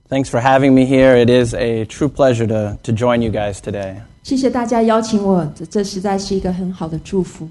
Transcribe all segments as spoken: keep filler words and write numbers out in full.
Thanks for having me here. It is a true pleasure to, to join you guys today. 谢谢大家邀请我，这这实在是一个很好的祝福。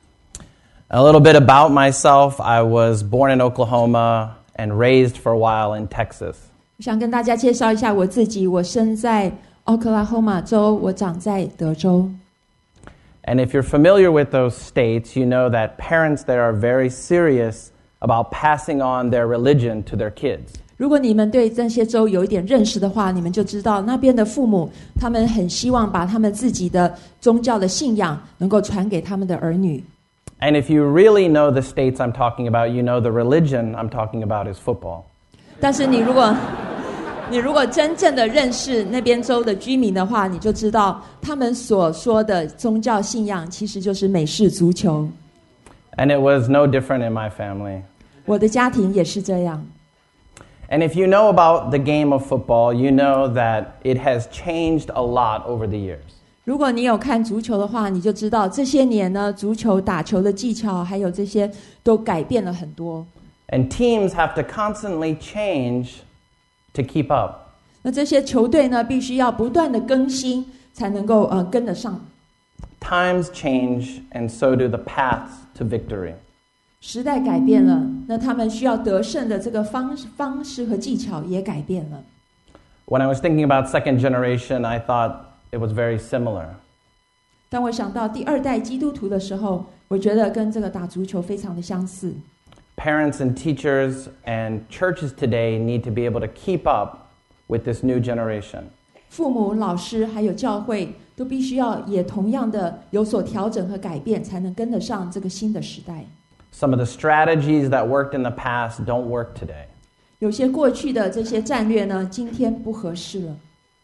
A little bit about myself. I was born in Oklahoma and raised for a while in Texas. 我想跟大家介绍一下我自己，我生在奥克拉荷马州，我长在德州。 And if you're familiar with those states, you know that parents there are very serious about passing on their religion to their kids. 如果你们对这些州有一点认识的话，你们就知道那边的父母，他们很希望把他们自己的宗教的信仰能够传给他们的儿女。 And if you really know the states I'm talking about, you know the religion I'm talking about is football. 但是你如果你如果真正的认识那边州的居民的话，你就知道他们所说的宗教信仰其实就是美式足球。 And it was no different in my family. 我的家庭也是这样。 And if you know about the game of football, you know that it has changed a lot over the years. 如果你有看足球的话，你就知道这些年呢，足球打球的技巧还有这些都改变了很多。 And teams have to constantly change to keep up. 那这些球队呢，必须要不断的更新，才能够呃跟得上。 Times change, and so do the paths to victory. 时代改变了，那他们需要得胜的这个方方式和技巧也改变了。 When I was thinking about second generation, I thought it was very similar. 当我想到第二代基督徒的时候，我觉得跟这个打足球非常的相似。 Parents and teachers and churches today need to be able to keep up with this new generation. 父母、老师还有教会都必须要也同样的有所调整和改变，才能跟得上这个新的时代。 Some of the strategies that worked in the past don't work today. 有些过去的这些战略呢，今天不合适了。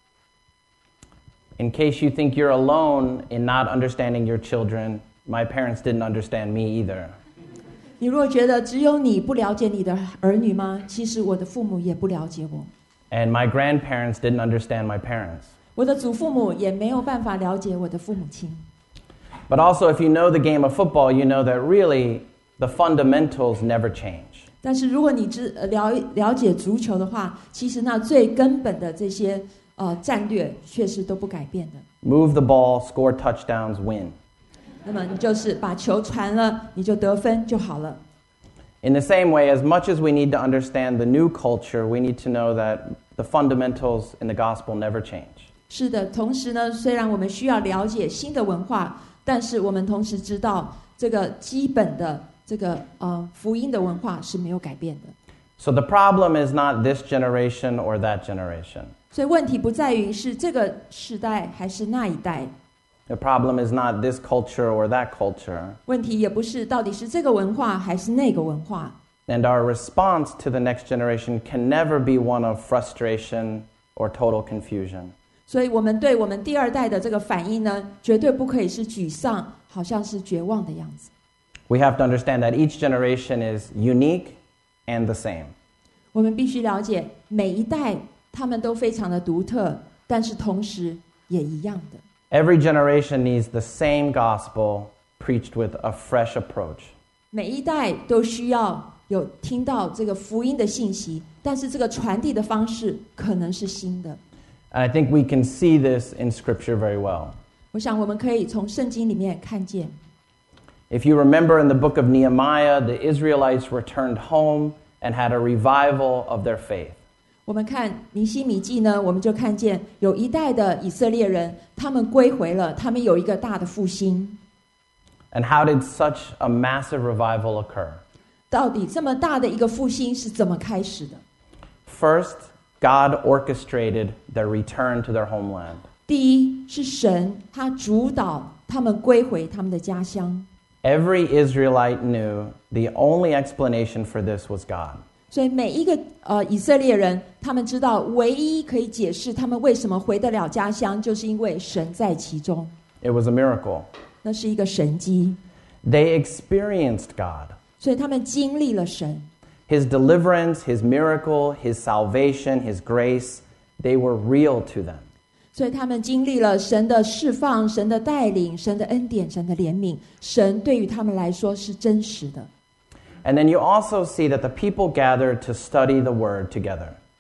In case you think you're alone in not understanding your children, my parents didn't understand me either. 你如果觉得只有你不了解你的儿女吗？其实我的父母也不了解我。 And my grandparents didn't understand my parents. 我的祖父母也没有办法了解我的父母亲。 But also, if you know the game of football, you know that really the fundamentals never change. 但是如果你知了了解足球的话，其实那最根本的这些呃战略确实都不改变的。 Move the ball, score touchdowns, win. 那么你就是把球传了，你就得分就好了。 In the same way, as much as we need to understand the new culture, we need to know that the fundamentals in the gospel never change. 是的，同时呢，虽然我们需要了解新的文化，但是我们同时知道这个基本的这个呃福音的文化是没有改变的。 So the problem is not this generation or that generation. 所以问题不在于是这个世代还是那一代。 The problem is not this culture or that culture. 问题也不是到底是这个文化还是那个文化。 And our response to the next generation can never be one of frustration or total confusion. 所以我们对我们第二代的这个反应呢，绝对不可以是沮丧，好像是绝望的样子。 We have to understand that each generation is unique and the same. 我们必须了解每一代他们都非常的独特，但是同时也一样的。 Every generation needs the same gospel preached with a fresh approach. 每一代都需要有听到这个福音的信息，但是这个传递的方式可能是新的。 And I think we can see this in Scripture very well. 我想我们可以从圣经里面看见。 If you remember in the book of Nehemiah, the Israelites returned home and had a revival of their faith. 我们看尼希米记呢，我们就看见有一代的以色列人，他们归回了，他们有一个大的复兴。 And how did such a massive revival occur? 到底这么大的一个复兴是怎么开始的？ First, God orchestrated their return to their homeland. 第一是神，他主导他们归回他们的家乡。 Every Israelite knew the only explanation for this was God. 所以每一个呃以色列人，他们知道唯一可以解释他们为什么回得了家乡，就是因为神在其中。 It was a miracle. 那是一个神迹。 They experienced God. 所以他们经历了神。 His deliverance, His miracle, His salvation, His grace, they were real to them. 所以他们经历了神的释放、神的带领、神的恩典、神的怜悯，神对于他们来说是真实的。 And then you also see that the people gathered to study the word together.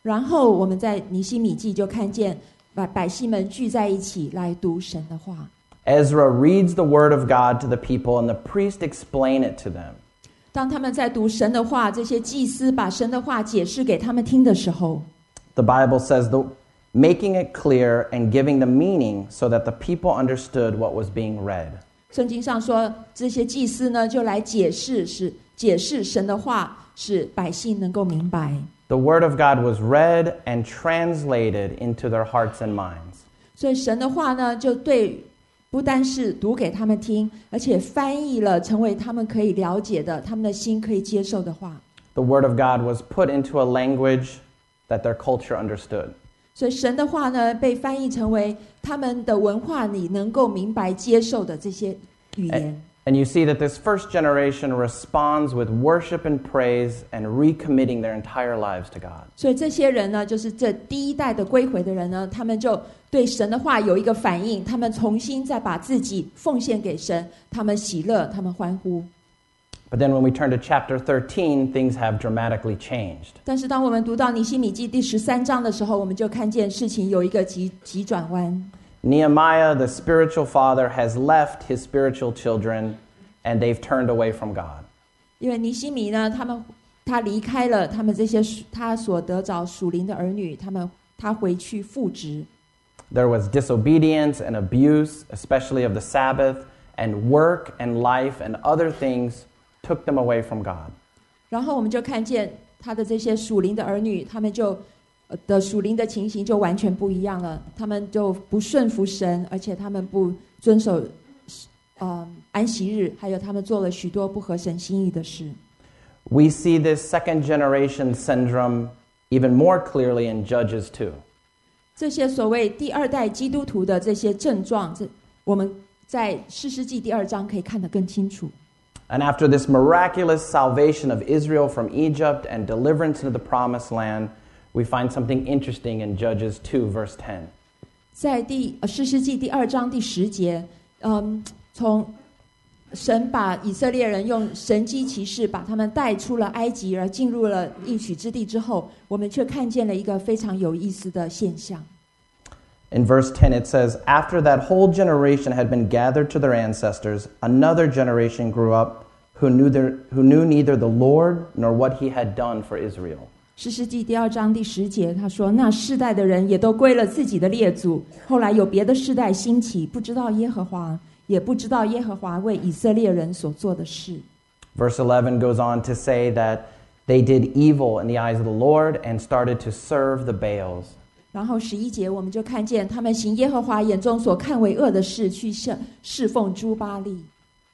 然后我们在尼希米记就看见百百姓们聚在一起来读神的话。 Ezra reads the word of God to the people, and the priests explain it to them. 当他们在读神的话，这些祭司把神的话解释给他们听的时候， The Bible says, the, making it clear and giving the meaning so that the people understood what was being read. 圣经上说，这些祭司呢就来解释，是解释神的话，使百姓能够明白。 The word of God was read and translated into their hearts and minds. 所以神的话呢，就对不单是读给他们听，而且翻译了，成为他们可以了解的，他们的心可以接受的话。 The word of God was put into a language that their culture understood. 所以神的话呢，被翻译成为他们的文化里能够明白接受的这些语言。 And you see that this first generation responds with worship and praise and recommitting their entire lives to God. 所以这些人呢，就是这第一代的归回的人呢，他们就对神的话有一个反应，他们重新再把自己奉献给神，他们喜乐，他们欢呼。 But then when we turn to chapter thirteen, things have dramatically changed. 但是当我们读到尼希米记第十三章的时候，我们就看见事情有一个急急转弯。 Nehemiah, the spiritual father, has left his spiritual children, and they've turned away from God. 因为尼希米呢，他们他离开了他们这些他所得着属灵的儿女，他们他回去复职。 There was disobedience and abuse, especially of the Sabbath, and work and life and other things took them away from God. 然后我们就看见他的这些属灵的儿女，他们就的属灵的情形就完全不一样了，他们就不顺服神，而且他们不遵守呃安息日，还有他们做了许多不合神心意的事。 We see this second generation syndrome even more clearly in Judges two. 这些所谓第二代基督徒的这些症状，这我们在士师记第二章可以看得更清楚。 And after this miraculous salvation of Israel from Egypt and deliverance into the promised land, we find something interesting in Judges two, verse ten. 在第呃士师记第二章第十节，嗯，从神把以色列人用神迹奇事把他们带出了埃及，而进入了应许之地之后，我们却看见了一个非常有意思的现象。 In verse ten, it says, After that whole generation had been gathered to their ancestors, another generation grew up who knew, their, who knew neither the Lord nor what he had done for Israel. 士师记第二章第十节，他说：“那世代的人也都归了自己的列祖，后来有别的世代兴起，不知道耶和华，也不知道耶和华为以色列人所做的事。” Verse eleven goes on to say that they did evil in the eyes of the Lord and started to serve the Baals. 然后十一节我们就看见他们行耶和华眼中所看为恶的事，去侍奉诸巴力。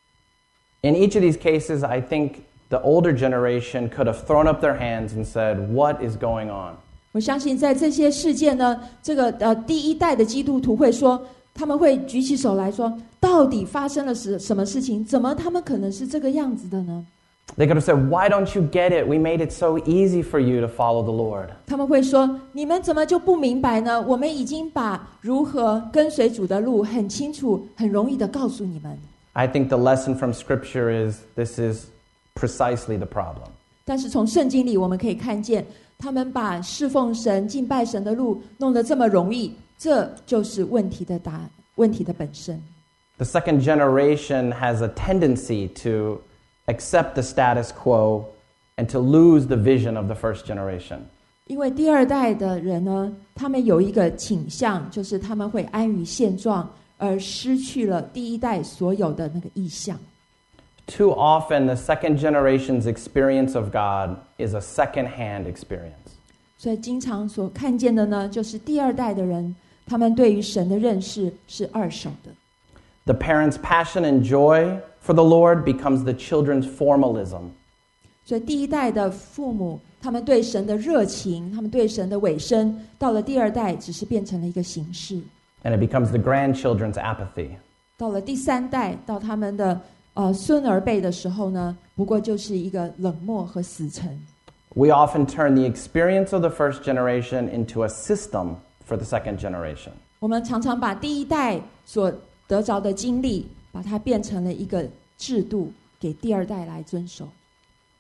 In each of these cases, I think the older generation could have thrown up their hands and said, "What is going on?" 我相信在这些事件呢，这个呃第一代的基督徒会说，他们会举起手来说，到底发生了什什么事情？怎么他们可能是这个样子的呢？ They could have said, "Why don't you get it? We made it so easy for you to follow the Lord." 他们会说，你们怎么就不明白呢？我们已经把如何跟随主的路很清楚、很容易的告诉你们。 I think the lesson from Scripture is this is precisely the problem. 但是从圣经里我们可以看见，他们把侍奉神、敬拜神的路弄得这么容易，这就是问题的答案，问题的本身。 The second generation has a tendency to accept the status quo and to lose the vision of the first generation. 因为第二代的人呢，他们有一个倾向，就是他们会安于现状，而失去了第一代所有的那个意向。 Too often, the second generation's experience of God is a second-hand experience. 所以经常所看见的呢，就是第二代的人，他们对于神的认识是二手的。 The parents' passion and joy for the Lord becomes the children's formalism. 所以第一代的父母，他们对神的热情，他们对神的委身，到了第二代只是变成了一个形式。 And it becomes the grandchildren's apathy. 到了第三代，到他们的呃孙儿辈的时候呢，不过就是一个冷漠和死沉。 We often turn the experience of the first generation into a system for the second generation. 我们常常把第一代所得着的经历，把它变成了一个制度，给第二代来遵守。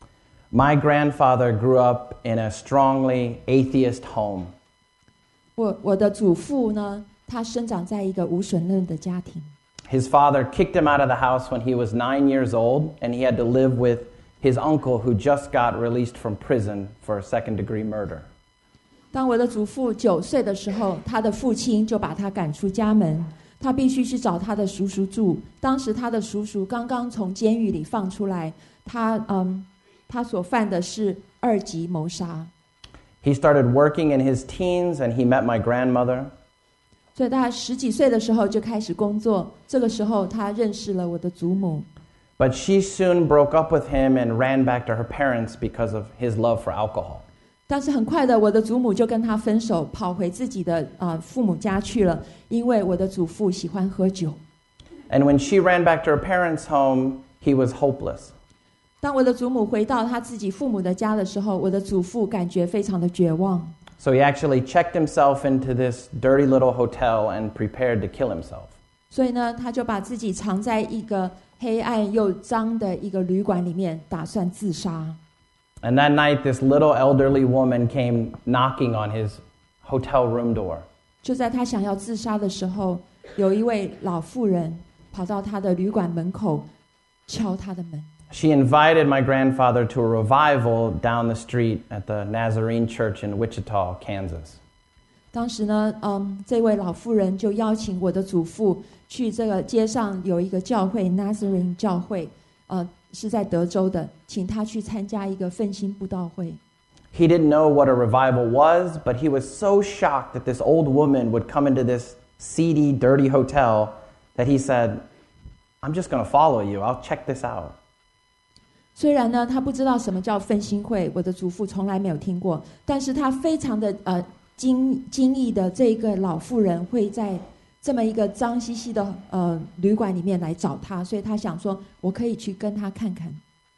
My grandfather grew up in a strongly atheist home. 我我的祖父呢，他生长在一个无神论的家庭。 His father kicked him out of the house when he was nine years old, and he had to live with his uncle who just got released from prison for second-degree murder. 当我的祖父九岁的时候，他的父亲就把他赶出家门，他必须去找他的叔叔住。当时他的叔叔刚刚从监狱里放出来，他嗯，他所犯的是二级谋杀。 He started working in his teens, and he met my grandmother. 所以他十几岁的时候就开始工作，这个时候他认识了我的祖母。 But she soon broke up with him and ran back to her parents because of his love for alcohol. 但是很快的，我的祖母就跟他分手，跑回自己的呃父母家去了，因为我的祖父喜欢喝酒。 And when she ran back to her parents' home, he was hopeless. 当我的祖母回到他自己父母的家的时候，我的祖父感觉非常的绝望。 So he actually checked himself into this dirty little hotel and prepared to kill himself. 所以呢，他就把自己藏在一个黑暗又脏的一个旅馆里面，打算自杀。 And that night, this little elderly woman came knocking on his hotel room door. 就在他想要自杀的时候，有一位老妇人跑到他的旅馆门口，敲他的门。 She invited my grandfather to a revival down the street at the Nazarene Church in Wichita, Kansas. 当时呢，嗯，这位老妇人就邀请我的祖父去这个街上有一个教会 Nazarene 教会，呃，是在德州的，请他去参加一个奋兴布道会。 He didn't know what a revival was, but he was so shocked that this old woman would come into this seedy, dirty hotel that he said, "I'm just going to follow you. I'll check this out." 虽然呢，他不知道什么叫奋兴会，我的祖父从来没有听过，但是他非常的呃惊惊异的，这个老妇人会在这么一个脏兮兮的呃旅馆里面来找他，所以他想说，我可以去跟他看看。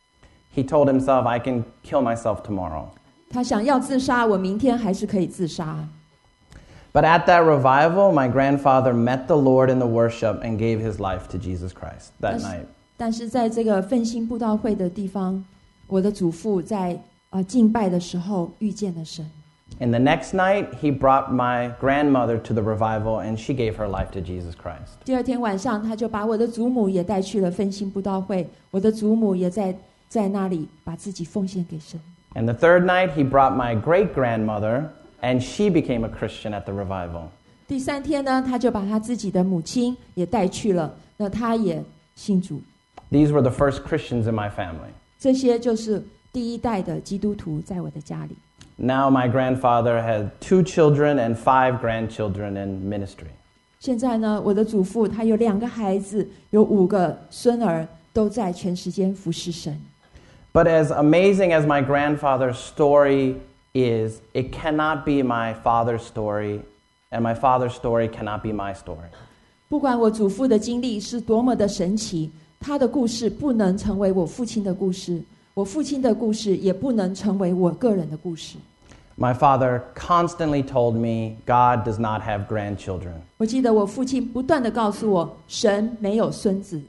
He told himself, "I can kill myself tomorrow." 他想要自杀，我明天还是可以自杀。 But at that revival, my grandfather met the Lord in the worship and gave his life to Jesus Christ that night. 但是在这个奋兴布道会的地方，我的祖父在呃敬拜的时候遇见了神。 And the next night, he brought my grandmother to the revival, and she gave her life to Jesus Christ. 第二天晚上，他就把我的祖母也带去了奋兴布道会，我的祖母也在在那里把自己奉献给神。 And the third night, he brought my great-grandmother, and she became a Christian at the revival. 第三天呢，他就把他自己的母亲也带去了，那他也信主。 These were the first Christians in my family. 这些就是第一代的基督徒在我的家里。 Now my grandfather had two children and five grandchildren in ministry. 现在呢，我的祖父他有两个孩子，有五个孙儿，都在全时间服侍神。 But as amazing as my grandfather's story is, it cannot be my father's story, and my father's story cannot be my story. 不管我祖父的经历是多么的神奇，他的故事不能成为我父亲的故事，我父亲的故事也不能成为我个人的故事。 My father constantly told me God does not have grandchildren. 我记得我父亲不断地告诉我，神没有孙子。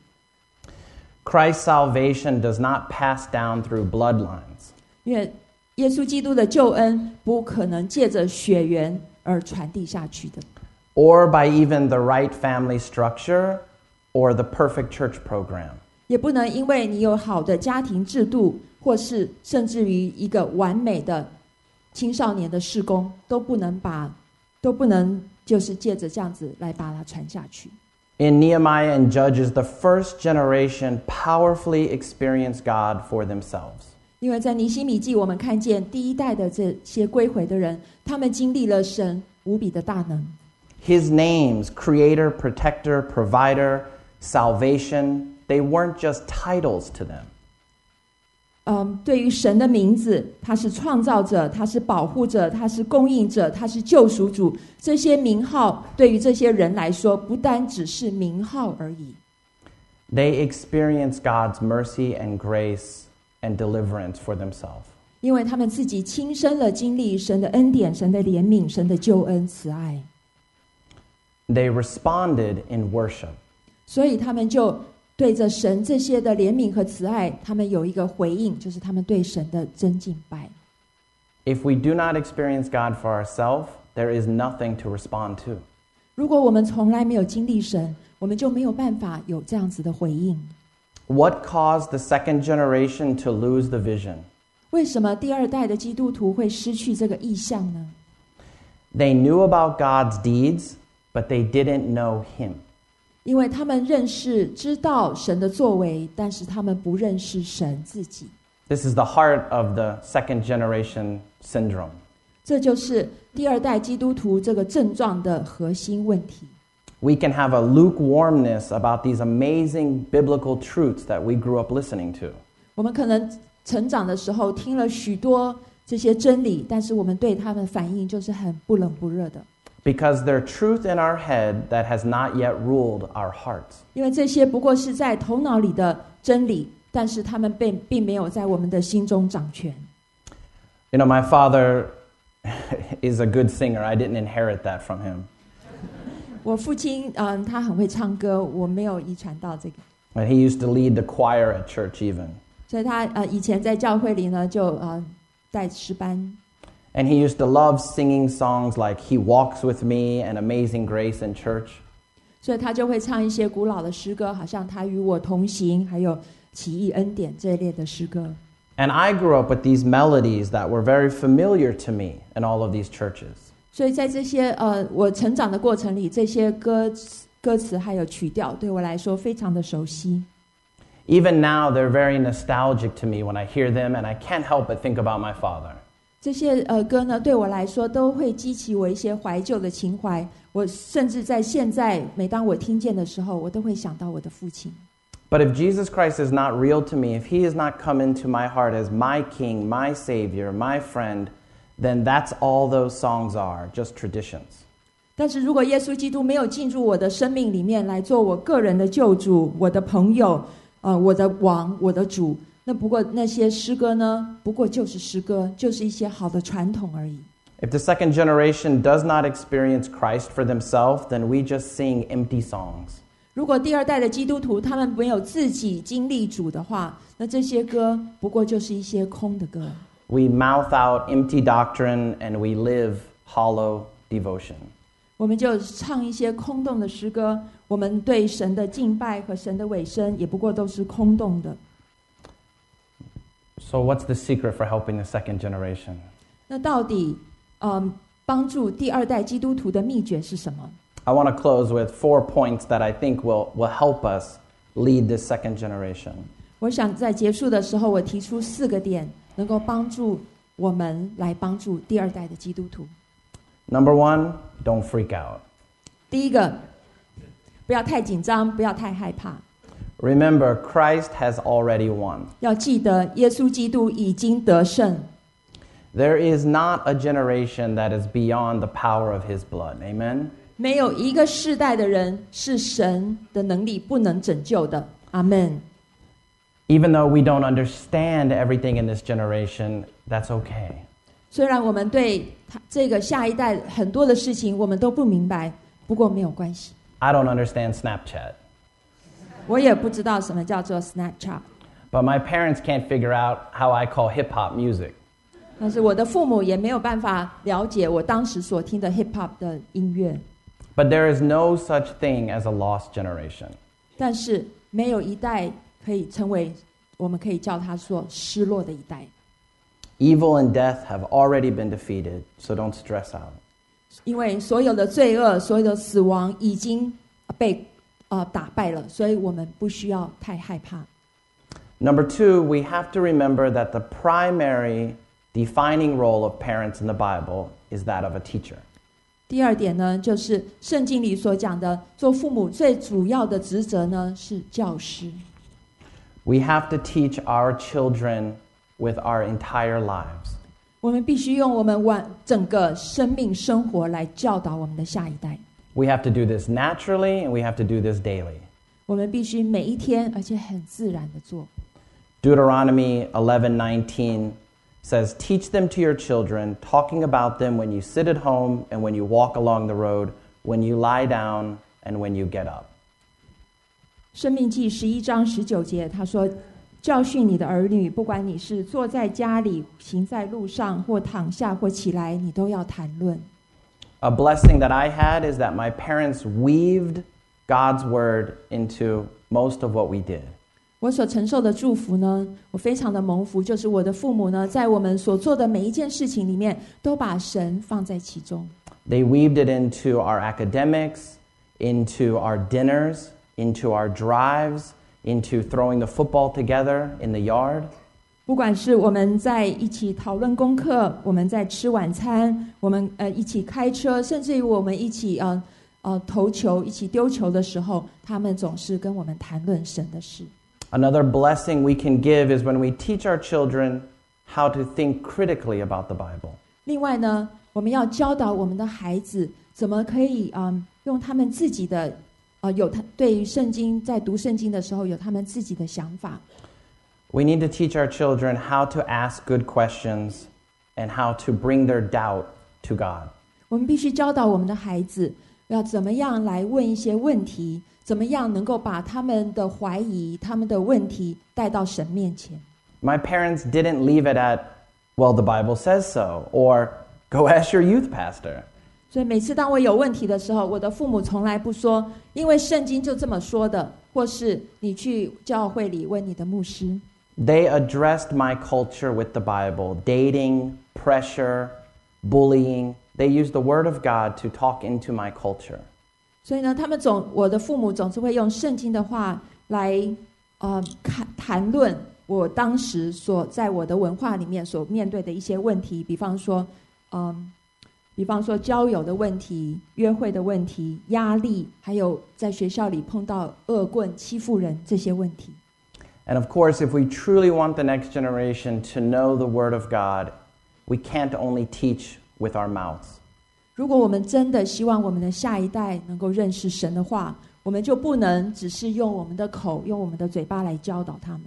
Christ's salvation does not pass down through bloodlines. 因为耶稣基督的救恩不可能借着血缘而传递下去的。 Or by even the right family structure or the perfect church program. 也不能因为你有好的家庭制度，或是甚至于一个完美的青少年的事工，都不能把，都不能就是借着这样子来把它传下去。 In Nehemiah and Judges, the first generation powerfully experienced God for themselves. 因为在尼希米记，我们看见第一代的这些归回的人，他们经历了神无比的大能。 His names, Creator, Protector, Provider, Salvation, they weren't just titles to them. 嗯，对于神的名字，他是创造者，他是保护者，他是供应者，他是救赎主。这些名号对于这些人来说，不单只是名号而已。 They experienced God's mercy and grace and deliverance for themselves. 因为他们自己亲身的经历神的恩典、神的怜悯、神的救恩、慈爱。 They responded in worship. 所以他们就对着神这些的怜悯和慈爱，他们有一个回应，就是他们对神的真敬拜。 If we do not experience God for ourselves, there is nothing to respond to. 如果我们从来没有经历神，我们就没有办法有这样子的回应。 What caused the second generation to lose the vision? 为什么第二代的基督徒会失去这个意向呢？ They knew about God's deeds, but they didn't know Him. 因为他们认识、知道神的作为，但是他们不认识神自己。 This is the heart of the second generation syndrome. 这就是第二代基督徒这个症状的核心问题。 We can have a lukewarmness about these amazing biblical truths that we grew up listening to. 我们可能成长的时候听了许多这些真理，但是我们对他们的反应就是很不冷不热的。 Because they're truth in our head that has not yet ruled our hearts. 因为这些不过是在头脑里的真理，但是他们并并没有在我们的心中掌权。 You know, my father is a good singer. I didn't inherit that from him. 我父亲，嗯，他很会唱歌，我没有遗传到这个。 And he used to lead the choir at church even. 所以他呃以前在教会里呢，就呃带诗班。 And he used to love singing songs like He Walks With Me and Amazing Grace in church. 所以他就会唱一些古老的诗歌，好像他与我同行，还有奇异恩典这一类的诗歌。 And I grew up with these melodies that were very familiar to me in all of these churches. 所以在这些呃我成长的过程里，这些歌歌词还有曲调对我来说非常的熟悉。 Even now, they're very nostalgic to me when I hear them, and I can't help but think about my father. 这些呃歌呢，对我来说都会激起我一些怀旧的情怀。我甚至在现在，每当我听见的时候，我都会想到我的父亲。 But if Jesus Christ is not real to me, if He has not come into my heart as my King, my Savior, my friend, then that's all those songs are, just traditions. 但是如果耶稣基督没有进入我的生命里面来做我个人的救主、我的朋友、呃，我的王、我的主，那不过那些诗歌呢，不过就是诗歌，就是一些好的传统而已。 If the second generation does not experience Christ for themselves, then we just sing empty songs. 如果第二代的基督徒他们没有自己经历主的话，那这些歌不过就是一些空的歌。 We mouth out empty doctrine and we live hollow devotion. 我们就唱一些空洞的诗歌，我们对神的敬拜和神的委身也不过都是空洞的。 So what's the secret for helping the second generation? 那到底，嗯，帮助第二代基督徒的秘诀是什么？ I want to close with four points that I think will, will help us lead this second generation. 我想在结束的时候，我提出四个点，能够帮助我们来帮助第二代的基督徒。 Number one, don't freak out. 第一个，不要太紧张，不要太害怕。 Remember, Christ has already won. 要记得，耶稣基督已经得胜。 There is not a generation that is beyond the power of His blood. Amen? 没有一个世代的人是神的能力不能拯救的。阿们。 Even though we don't understand everything in this generation, that's okay. 虽然我们对他这个下一代很多的事情我们都不明白，不过没有关系。 I don't understand Snapchat. 我也不知道什么叫做 Snapchat. But my parents can't figure out how I call hip-hop music. 但是我的父母也没有办法了解我当时所听的 hip hop 的音乐。 But there is no such thing as a lost generation. 但是没有一代可以成为，我们可以叫它说失落的一代。 Evil and death have already been defeated, so don't stress out. 因为所有的罪恶、所有的死亡已经被呃打败了，所以我们不需要太害怕。 Number two, we have to remember that the primary defining role of parents in the Bible is that of a teacher. 第二点呢，就是圣经里所讲的，做父母最主要的职责呢是教师。 We have to teach our children with our entire lives. 我们必须用我们完整个生命生活来教导我们的下一代。 We have to do this naturally, and we have to do this daily. 我们必须每一天，而且很自然的做。 Deuteronomy eleven nineteen says, "Teach them to your children, talking about them when you sit at home and when you walk along the road, when you lie down and when you get up." 生命记十一章十九节，他说：“教训你的儿女，不管你是坐在家里、行在路上，或躺下或起来，你都要谈论。” A blessing that I had is that my parents weaved God's word into most of what we did. 我所承受的祝福呢，我非常的蒙福，就是我的父母呢，在我们所做的每一件事情里面，都把神放在其中。 They weaved it into our academics, into our dinners, into our drives, into throwing the football together in the yard. 不管是我们在一起讨论功课，我们在吃晚餐，我们呃一起开车，甚至于我们一起呃呃投球、一起丢球的时候，他们总是跟我们谈论神的事。 Another blessing we can give is when we teach our children how to think critically about the Bible. 另外呢，我们要教导我们的孩子怎么可以嗯用他们自己的呃有他对于圣经在读圣经的时候有他们自己的想法。 We need to teach our children how to ask good questions and how to bring their doubt to God. 我们必须教导我们的孩子要怎么样来问一些问题，怎么样能够把他们的怀疑、他们的问题带到神面前。 My parents didn't leave it at, well, the Bible says so, or go ask your youth pastor. 所以每次当我有问题的时候，我的父母从来不说，因为圣经就这么说的，或是你去教会里问你的牧师。 They addressed my culture with the Bible, dating, pressure, bullying. They used the Word of God to talk into my culture. 所以呢，他们总我的父母总是会用圣经的话来呃谈谈论我当时所在我的文化里面所面对的一些问题，比方说，嗯，比方说交友的问题、约会的问题、压力，还有在学校里碰到恶棍、欺负人这些问题。 And of course, if we truly want the next generation to know the Word of God, we can't only teach with our mouths. 如果我们真的希望我们的下一代能够认识神的话，我们就不能只是用我们的口、用我们的嘴巴来教导他们。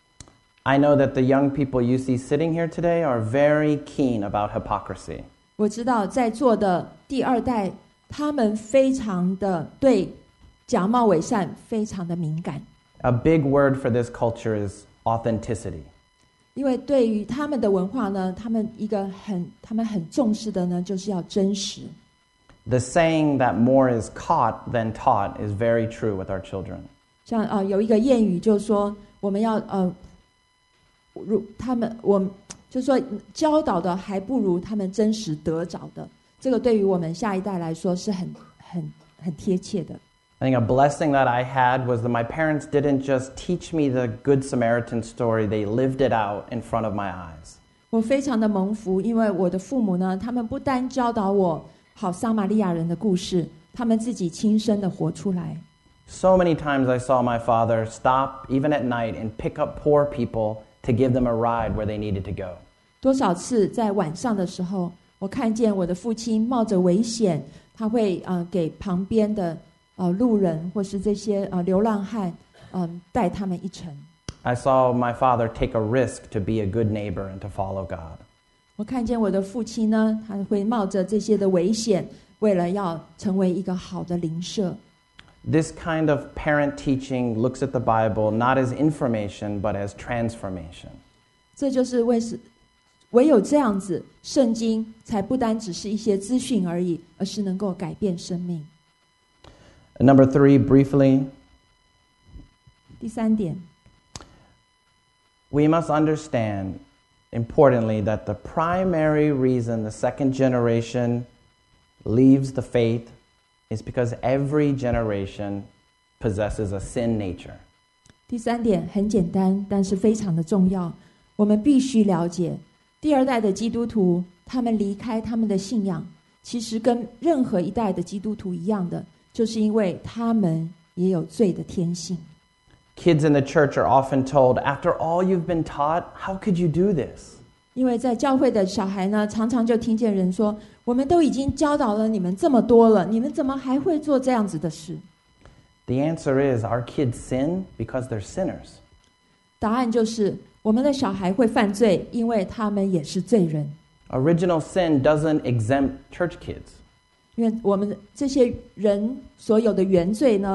I know that the young people you see sitting here today are very keen about hypocrisy. 我知道在座的第二代，他们非常的对假冒伪善非常的敏感。 A big word for this culture is authenticity. 因为对于他们的文化呢，他们一个很他们很重视的呢，就是要真实。 The saying that more is caught than taught is very true with our children. 像呃有一个谚语就是说，我们要呃，如他们我就是说教导的还不如他们真实得着的。这个对于我们下一代来说是很很很贴切的。 I think a blessing that I had was that my parents didn't just teach me the Good Samaritan story, they lived it out in front of my eyes. 我非常的蒙福，因为我的父母呢，他们不单教导我好撒玛利亚人的故事，他们自己亲身的活出来。 So many times I saw my father stop, even at night, and pick up poor people to give them a ride where they needed to go. 多少次在晚上的时候，我看见我的父亲冒着危险，他会呃给旁边的呃路人或是这些呃流浪汉，嗯、呃、带他们一程。 I saw my father take a risk to be a good neighbor and to follow God. 我看见我的父亲呢，他会冒着这些的危险，为了要成为一个好的邻舍。 This kind of parent teaching looks at the Bible not as information, but as transformation. 这就是为是唯有这样子，圣经才不单只是一些资讯而已，而是能够改变生命。 Number three, briefly, 第三点， we must understand, importantly, that the primary reason the second generation leaves the faith is because every generation possesses a sin nature. 第三点很简单，但是非常的重要。我们必须了解，第二代的基督徒，他们离开他们的信仰，其实跟任何一代的基督徒一样的，就是因为他们也有罪的天性。 Kids in the church are often told, after all you've been taught, how could you do this? 因为在教会的小孩呢，常常就听见人说，我们都已经教导了你们这么多了，你们怎么还会做这样子的事？ The answer is our kids sin because they're sinners. 答案就是我们的小孩会犯罪，因为他们也是罪人。 Original sin doesn't exempt church kids. 因为我们这些人所有的原罪呢，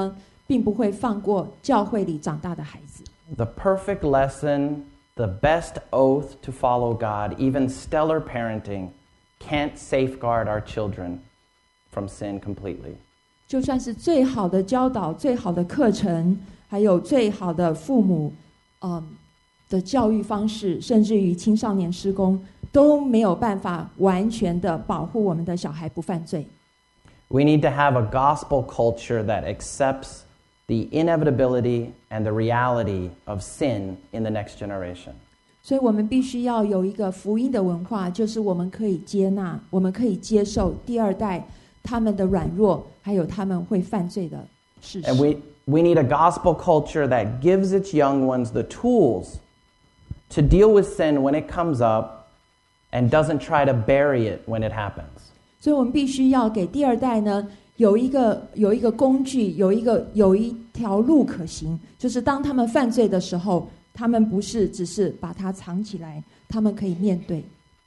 并不会放过教会里长大的孩子。 The perfect lesson, the best oath to follow God, even stellar parenting, can't safeguard our children from sin completely. 就算是最好的教导、最好的课程，还有最好的父母，嗯的教育方式，甚至于青少年施工，都没有办法完全的保护我们的小孩不犯罪。 We need to have a gospel culture that accepts the inevitability and the reality of sin in the next generation. 所以我们必须要有一个福音的文化，就是我们可以接纳，我们可以接受第二代他们的软弱，还有他们会犯罪的事实。 And we, we need a gospel culture that gives its young ones the tools to deal with sin when it comes up and doesn't try to bury it when it happens. 所以我们必须要给第二代呢有一个有一个工具，有一个有一条路可行，就是当他们犯罪的时候，他们不是只是把它藏起来，他们可以面对。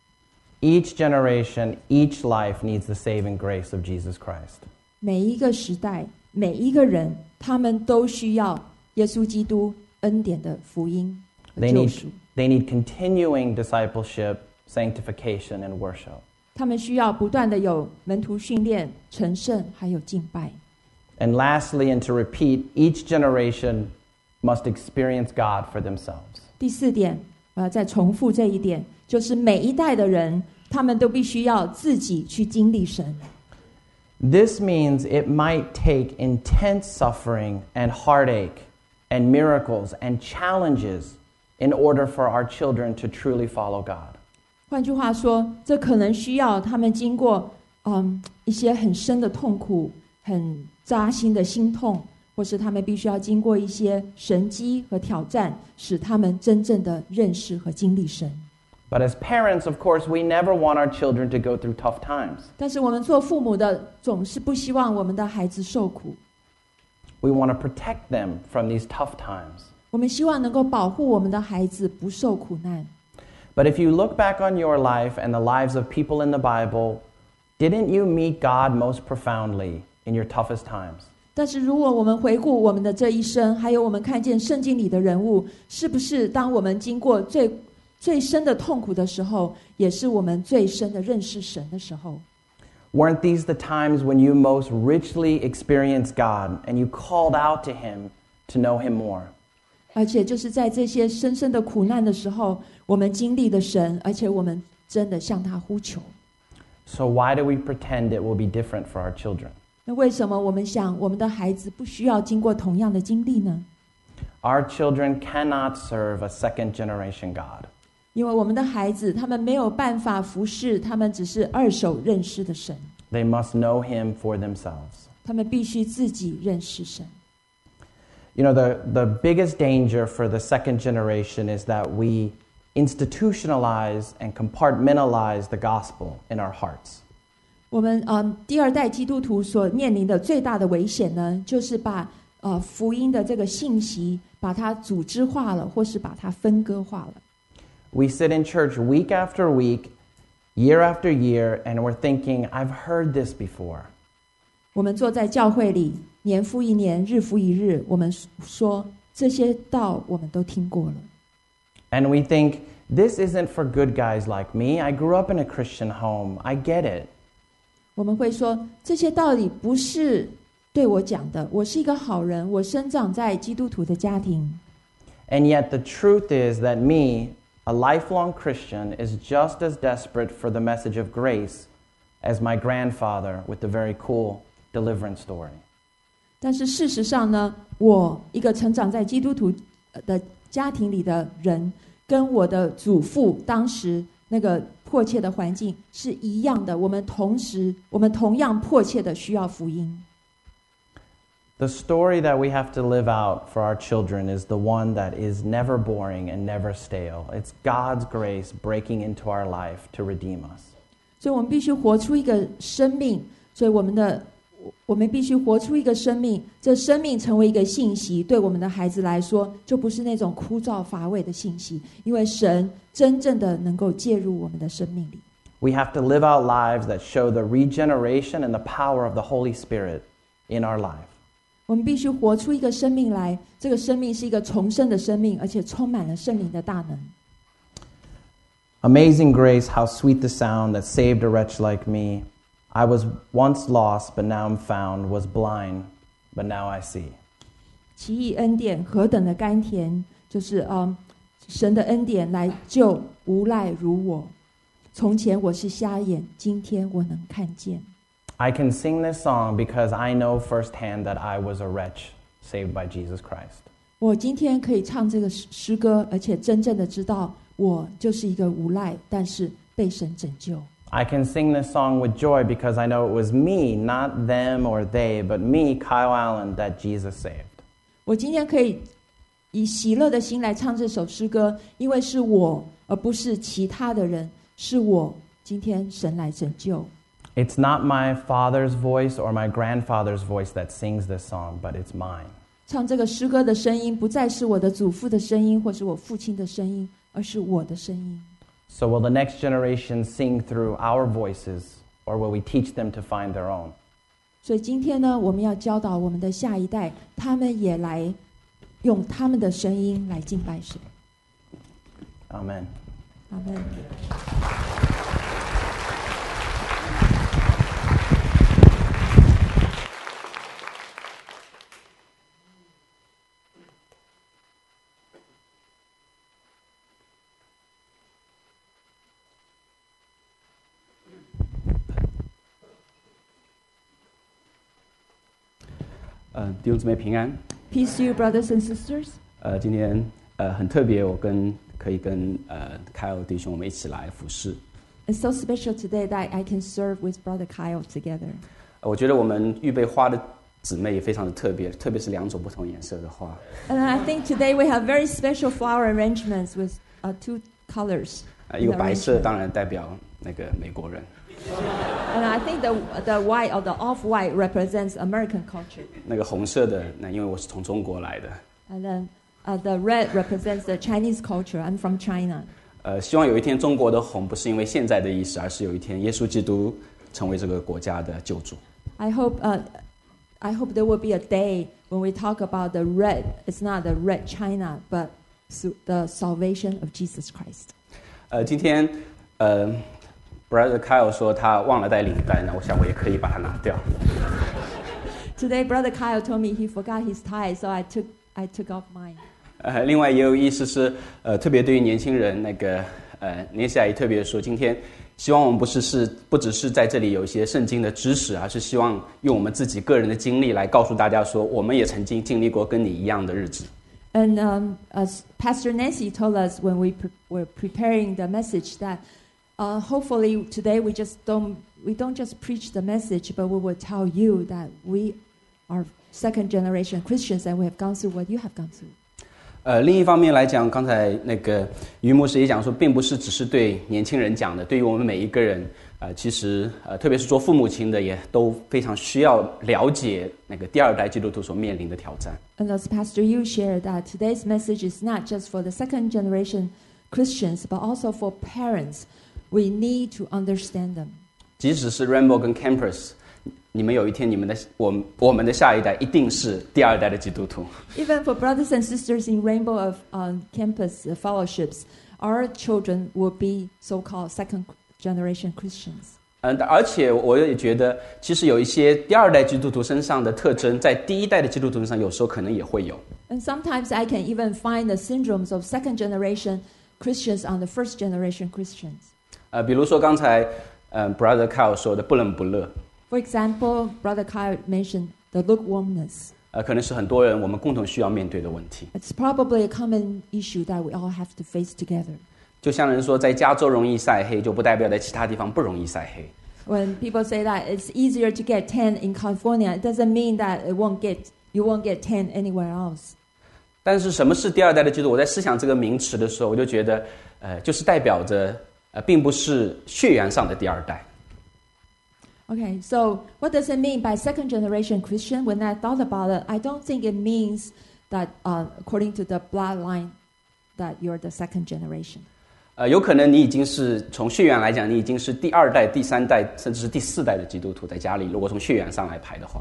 Each generation, each life needs the saving grace of Jesus Christ. 每一个时代，每一个人，他们都需要耶稣基督恩典的福音和 They 救 need, 赎。 they need continuing discipleship, sanctification, and worship. 他们需要不断的有门徒训练、成圣，还有敬拜。 And lastly, and to repeat, each generation must experience God for themselves. 第四点，我要再重复这一点，就是每一代的人，他们都必须要自己去经历神。 This means it might take intense suffering and heartache and miracles and challenges in order for our children to truly follow God. 换句话说，这可能需要他们经过嗯一些很深的痛苦、很扎心的心痛，或是他们必须要经过一些神迹和挑战，使他们真正的认识和经历神。 But as parents, of course, we never want our children to go through tough times. 但是我们做父母的总是不希望我们的孩子受苦， We want to protect them from these tough times. 我们希望能够保护我们的孩子不受苦难。 But if you look back on your life and the lives of people in the Bible, didn't you meet God most profoundly in your toughest times? 但是如果我们回顾我们的这一生，还有我们看见圣经里的人物，是不是当我们经过最最深的痛苦的时候，也是我们最深的认识神的时候？ Weren't these the times when you most richly experienced God and you called out to Him to know Him more? 而且就是在这些深深的苦难的时候，我们经历了神，而且我们真的向他呼求。 So why do we pretend it will be different for our children? 那为什么我们想我们的孩子不需要经过同样的经历呢？ Our children cannot serve a second generation God. 因为我们的孩子，他们没有办法服侍他们只是二手认识的神， They must know Him for themselves. 他们必须自己认识神。 You know, the, the biggest danger for the second generation is that we institutionalize and compartmentalize the gospel in our hearts. 我们嗯，第二代基督徒所面临的最大的危险呢，就是把呃福音的这个信息，把它组织化了，或是把它分割化了。 We sit in church week after week, year after year, and we're thinking, I've heard this before. 我们坐在教会里，年复一年，日复一日，我们说这些道我们都听过了。 And we think, this isn't for good guys like me. I grew up in a Christian home. I get it. 我们会说这些道理不是对我讲的，我是一个好人，我生长在基督徒的家庭。 And yet the truth is that me, a lifelong Christian, is just as desperate for the message of grace as my grandfather with the very cool deliverance story. 但是事实上呢，我一个成长在基督徒的家庭里的人，跟我的祖父当时那个迫切的环境是一样的。我们同时，我们同样迫切的需要福音。 The story that we have to live out for our children is the one that is never boring and never stale. It's God's grace breaking into our life to redeem us. 所以我们必须活出一个生命，所以我们的我们必须活出一个生命，这生命成为一个信息，对我们的孩子来说，就不是那种枯燥乏味的信息，因为神真正的能够介入我们的生命里。 We have to live out lives that show the regeneration and the power of the Holy Spirit in our life. 我们必须活出一个生命来，这个生命是一个重生的生命，而且充满了圣灵的大能。 Amazing grace, how sweet the sound that saved a wretch like me. I was once lost, but now I'm found, was blind, but now I see. 奇异恩典何等的甘甜，就是嗯，神的恩典来救无赖如我。从前我是瞎眼，今天我能看见。 I can sing this song because I know firsthand that I was a wretch saved by Jesus Christ. 我今天可以唱这个诗歌，而且真正的知道我就是一个无赖，但是被神拯救。 I can sing this song with joy because I know it was me, not them or they, but me, Kyle Allen, that Jesus saved. 我今天可以以喜乐的心来唱这首诗歌，因为是我，而不是其他的人，是我今天神来拯救。 It's not my father's voice or my grandfather's voice that sings this song, but it's mine. 唱这个诗歌的声音不再是我的祖父的声音，或是我父亲的声音，而是我的声音。 So will the next generation sing through our voices, or will we teach them to find their own? 所以今天呢，我们要教导我们的下一代，他们也来用他们的声音来敬拜神。 Amen. 阿们。 呃，弟兄姊妹平安。 Peace to you, brothers and sisters. 呃，今天呃很特别，我跟可以跟呃凯尔弟兄我们一起来服侍。 It's so special today that I can serve with Brother Kyle together. 呃我觉得我们预备花的姊妹也非常的特别，特别是两种不同颜色的花。 And I think today we have very special flower arrangements with uh, two colors. 呃，一个白色当然代表那个美国人。 And I think the the white or the off-white represents American culture. 那个红色的，那因为我是从中国来的。 And then uh, the red represents the Chinese culture. I'm from China. 呃，希望有一天中国的红不是因为现在的意思，而是有一天耶稣基督成为这个国家的救主。 I hope uh, I hope there will be a day when we talk about the red. It's not the red China, but the salvation of Jesus Christ. 呃，今天呃。Brother Kyle 说他忘了带领带，那我想我也可以把它拿掉。 Today, Brother Kyle told me he forgot his tie, so I took I took off mine. 呃，另外也有意思是，呃，特别对于年轻人，那个呃，年下也特别说，今天希望我们不是是不只是在这里有一些圣经的知识，而是希望用我们自己个人的经历来告诉大家说，我们也曾经经历过跟你一样的日子。 And um, as Pastor Nancy told us when we pre- were preparing the message that. Uh, hopefully today we just don't we don't just preach the message, but we will tell you that we are second generation Christians and we have gone through what you have gone through. 呃，另一方面来讲，刚才那个于牧师也讲说，并不是只是对年轻人讲的，对于我们每一个人，呃，其实呃，特别是做父母亲的，也都非常需要了解那个第二代基督徒所面临的挑战。 And as Pastor Yu shared that today's message is not just for the second generation Christians, but also for parents. We need to understand them. 即使是 Rainbow 跟 Campus， 你们有一天，你们的我们我们的下一代一定是第二代的基督徒。 Even for brothers and sisters in Rainbow of um, Campus fellowships, our children will be so-called second generation Christians. 嗯，而且我也觉得，其实有一些第二代基督徒身上的特征，在第一代的基督徒身上，有时候可能也会有。 And sometimes I can even find the syndromes of second generation Christians on the first generation Christians. 呃，比如说刚才，呃 ，Brother Kyle 说的不冷不热。 For example, Brother Kyle mentioned the lukewarmness. 呃，可能是很多人我们共同需要面对的问题。 It's probably a common issue that we all have to face together. 就像人说，在加州容易晒黑，就不代表在其他地方不容易晒黑。 When people say that it's easier to get tan in California, it doesn't mean that it won't get you won't get tan anywhere else. 但是什么是第二代的基督徒？我在思想这个名词的时候，我就觉得，呃，就是代表着。呃，并不是血缘上的第二代。 Okay, so what does it mean by second generation Christian? When I thought about it, I don't think it means that uh, according to the bloodline that you're the second generation. 呃，有可能你已经是从血缘来讲，你已经是第二代、第三代，甚至是第四代的基督徒在家里。如果从血缘上来排的话。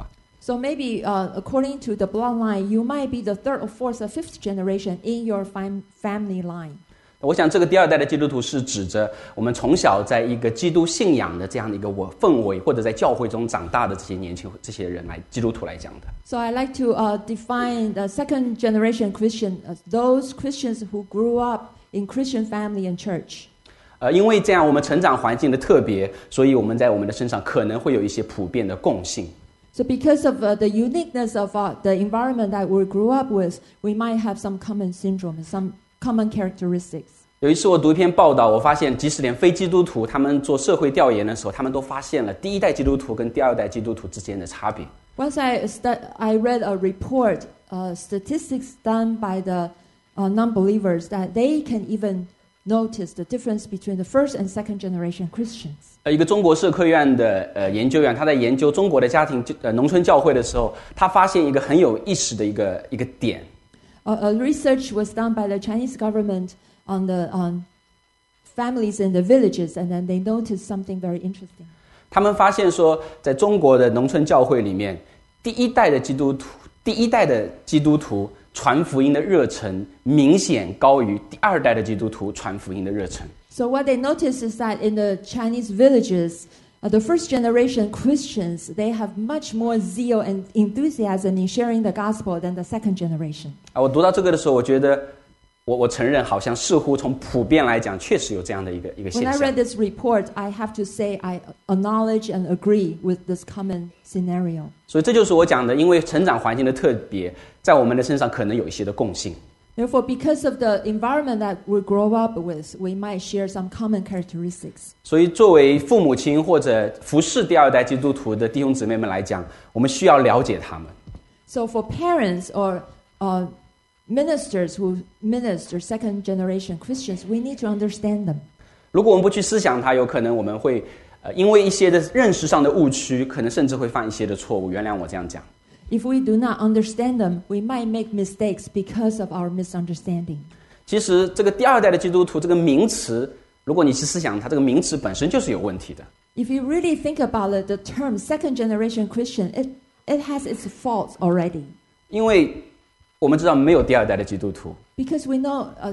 So maybe uh, according to the bloodline, you might be the third or fourth or fifth generation in your fam- family line. 我想这个第二代的基督徒是指着我们从小在一个基督信仰的这样的一个氛围，或者在教会中长大的这些年轻这些人来基督徒来讲的。 So I like to uh, define the second generation Christian as those Christians who grew up in Christian family and church. 呃，因为这样我们成长环境的特别，所以我们在我们的身上可能会有一些普遍的共性。 So because of uh, the uniqueness of uh, the environment that we grew up with, we might have some common syndrome, some common characteristics. 有一次我读一篇报道，我发现即使连非基督徒他们做社会调研的时候，他们都发现了第一代基督徒跟第二代基督徒之间的差别。 Once I stu- I read a report, uh, statistics done by the uh, non-believers that they can even notice the difference between the first and second generation Christians. 呃，一个中国社科院的呃研究员，他在研究中国的家庭呃农村教会的时候，他发现一个很有意思的一个一个点。 A, a research was done by the Chinese government on the on families in the villages, and then they noticed something very interesting. 他们发现说，在中国的农村教会里面，第一代的基督徒，第一代的基督徒传福音的热忱明显高于第二代的基督徒传福音的热忱。 So what they noticed is that in the Chinese villages, uh, the first generation Christians, they have much more zeal and enthusiasm in sharing the gospel than the second generation. 啊，我读到这个的时候，我觉得，我我承认，好像似乎从普遍来讲，确实有这样的一个一个 When 现 I 象。 read this report, I have to say I acknowledge and agree with this common scenario. 所以这就是我讲的，因为成长环境的特别，在我们的身上可能有一些的共性。 Therefore, because of the environment that we grow up with, we might share some common characteristics. 所以，作为父母亲或者服侍第二代基督徒的弟兄姊妹们来讲，我们需要了解他们。 So for parents or uh, ministers who minister second generation Christians, we need to understand them. 如果我们不去思想它，有可能我们会呃因为一些的认识上的误区，可能甚至会犯一些的错误。原谅我这样讲。 If we do not understand them, we might make mistakes because of our misunderstanding. 其实，这个第二代的基督徒这个名词，如果你去思想它，这个名词本身就是有问题的。 If you really think about it, the term second generation Christian, it, it has its faults already. 因为我们知道没有第二代的基督徒， Because we know, uh,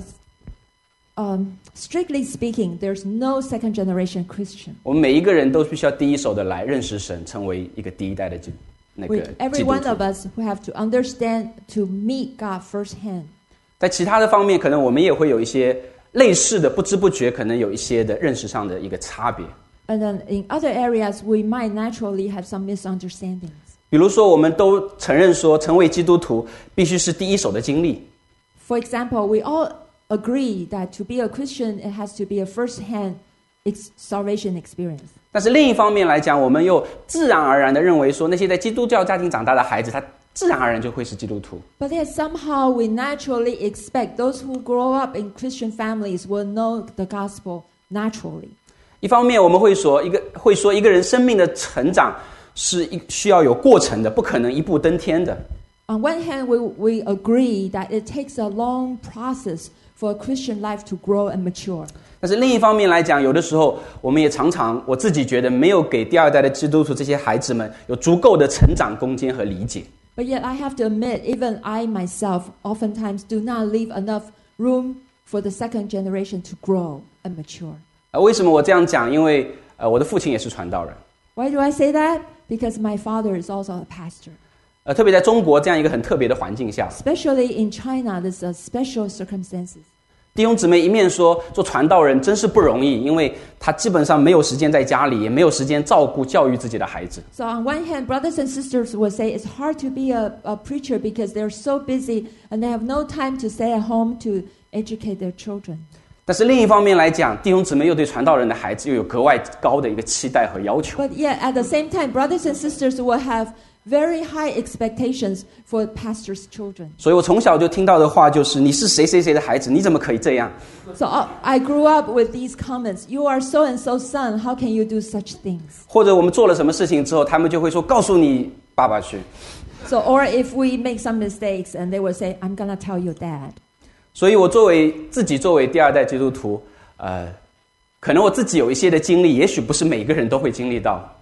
um, strictly speaking, there's no second generation Christian. 我们每一个人都必须要第一手的来认识神，成为一个第一代的基那 We, 个 every 基督 one 徒。 of us who have to understand to meet God firsthand. 在其他的方面，可能我们也会有一些类似的，不知不觉可能有一些的认识上的一个差别。 And then in other areas, we might naturally have some misunderstandings. 比如说，我们都承认说，成为基督徒必须是第一手的经历。 For example, we all agree that to be a Christian, it has to be a first-hand ex- salvation experience. 但是另一方面来讲，我们又自然而然的认为说，那些在基督教家庭长大的孩子，他自然而然就会是基督徒。 But yet somehow we naturally expect those who grow up in Christian families will know the gospel naturally. 一方面，我们会说一个会说一个人生命的成长是一需要有过程的，不可能一步登天的。 On one hand, we, we agree that it takes a long process for a Christian life to grow and mature. 但是另一方面来讲，有的时候我们也常常，我自己觉得没有给第二代的基督徒这些孩子们有足够的成长空间和理解。 But yet I have to admit, even I myself oftentimes do not leave enough room for the second generation to grow and mature. 呃，为什么我这样讲？因为呃，我的父亲也是传道人。 Why do I say that? Because my father is also a pastor. 呃，特别在中国这样一个很特别的环境下， Especially in China, there's a special circumstances. 弟兄姊妹一面说做传道人真是不容易，因为他基本上没有时间在家里，也没有时间照顾教育自己的孩子。 So on one hand, brothers and sisters will say it's hard to be a, a preacher because they're so busy and they have no time to stay at home to educate their children. 但是另一方面来讲，弟兄姊妹又对传道人的孩子又有格外高的一个期待和要求。 But yet, at the same time, brothers and sisters will have very high expectations for pastors' children. 所以我从小就听到的话就是：你是谁谁谁的孩子，你怎么可以这样？ So uh, I grew up with these comments. You are so and so son. How can you do such things? 或者我们做了什么事情之后，他们就会说：告诉你爸爸去。 So, or if we make some mistakes, and they will say, "I'm gonna tell your dad." 所以我作为自己作为第二代基督徒，呃，可能我自己有一些的经历，也许不是每个人都会经历到。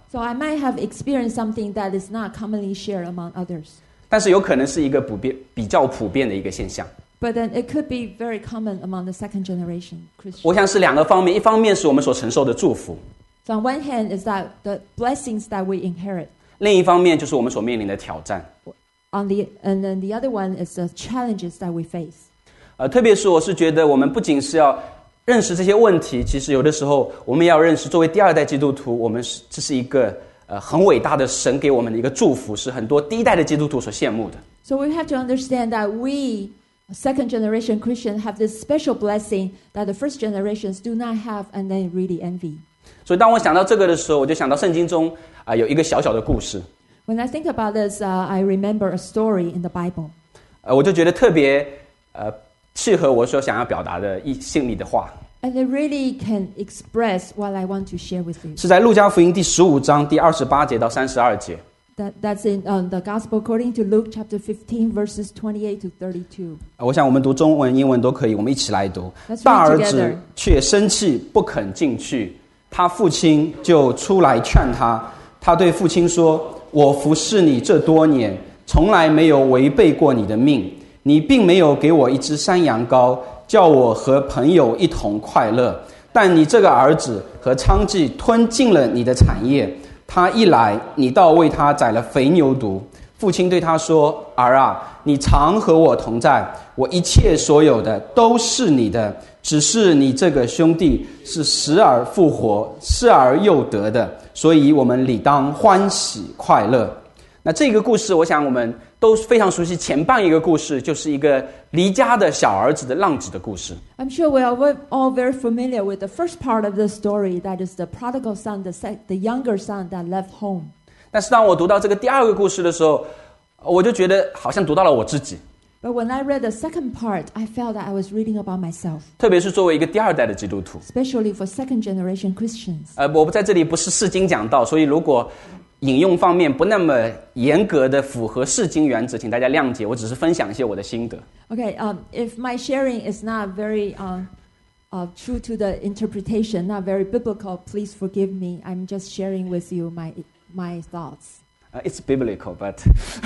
So I might have experienced something that is not commonly shared among others. 但是有可能是一个普遍比较普遍的一个现象。 But then it could be very common among the second generation 我 Christians. 想是两个方面，一方面是我们所承受的祝福， So on one hand is that the blessings that we inherit. 另一方面就是我们所面临的挑战。 On the and then the other one is the challenges that we face. 呃，特别是我是觉得我们不仅是要认识这些问题，其实有的时候我们也要认识，作为第二代基督徒，我们是这是一个呃很伟大的神给我们的一个祝福，是很多第一代的基督徒所羡慕的。 So we have to understand that we, second generation Christians, have this special blessing that the first generations do not have and they really envy. 所以当我想到这个的时候，我就想到圣经中啊、呃、有一个小小的故事， When I think about this, uh, I remember a story in the Bible. 呃，我就觉得特别呃契合我所想要表达的一心里的话， And it really can express what I want to share with you. 是在路加福音第十五章第二十八节到三十二节。 That, that's in um, the Gospel according to Luke chapter fifteen, verses twenty-eight to thirty-two. 我想我们读中文、英文都可以，我们一起来读。 Let's read 大儿 together. 子却生气，不肯进去。他父亲就出来劝他。他对父亲说：“我服侍你这多年，从来没有违背过你的命。你并没有给我一只山羊羔，叫我和朋友一同快乐。但你这个儿子和娼妓吞尽了你的产业。他一来，你倒为他宰了肥牛犊。”父亲对他说：“儿啊，你常和我同在，我一切所有的都是你的。只是你这个兄弟是死而复活、失而又得的，所以我们理当欢喜快乐。”那这个故事，我想我们都非常熟悉。前半一个故事就是一个离家的小儿子的浪子的故事。 I'm sure we are ve- all very familiar with the first part of the story, that is the prodigal son, the, sec- the younger son that left home. 但是当我读到这个第二个故事的时候，我就觉得好像读到了我自己， But when I read the second part, I felt that I was reading about myself, 特别是作为一个第二代的基督徒。 especially for second generation Christians. 呃，我在这里不是释经讲道，所以如果引用方面不那么严格的符合释经原则，请大家谅解，我只是分享一些我的心得。 Okay, um, if my sharing is not very uh, uh, true to the interpretation, not very biblical, please forgive me. I'm just sharing with you my my thoughts. 呃、uh, ，It's biblical, but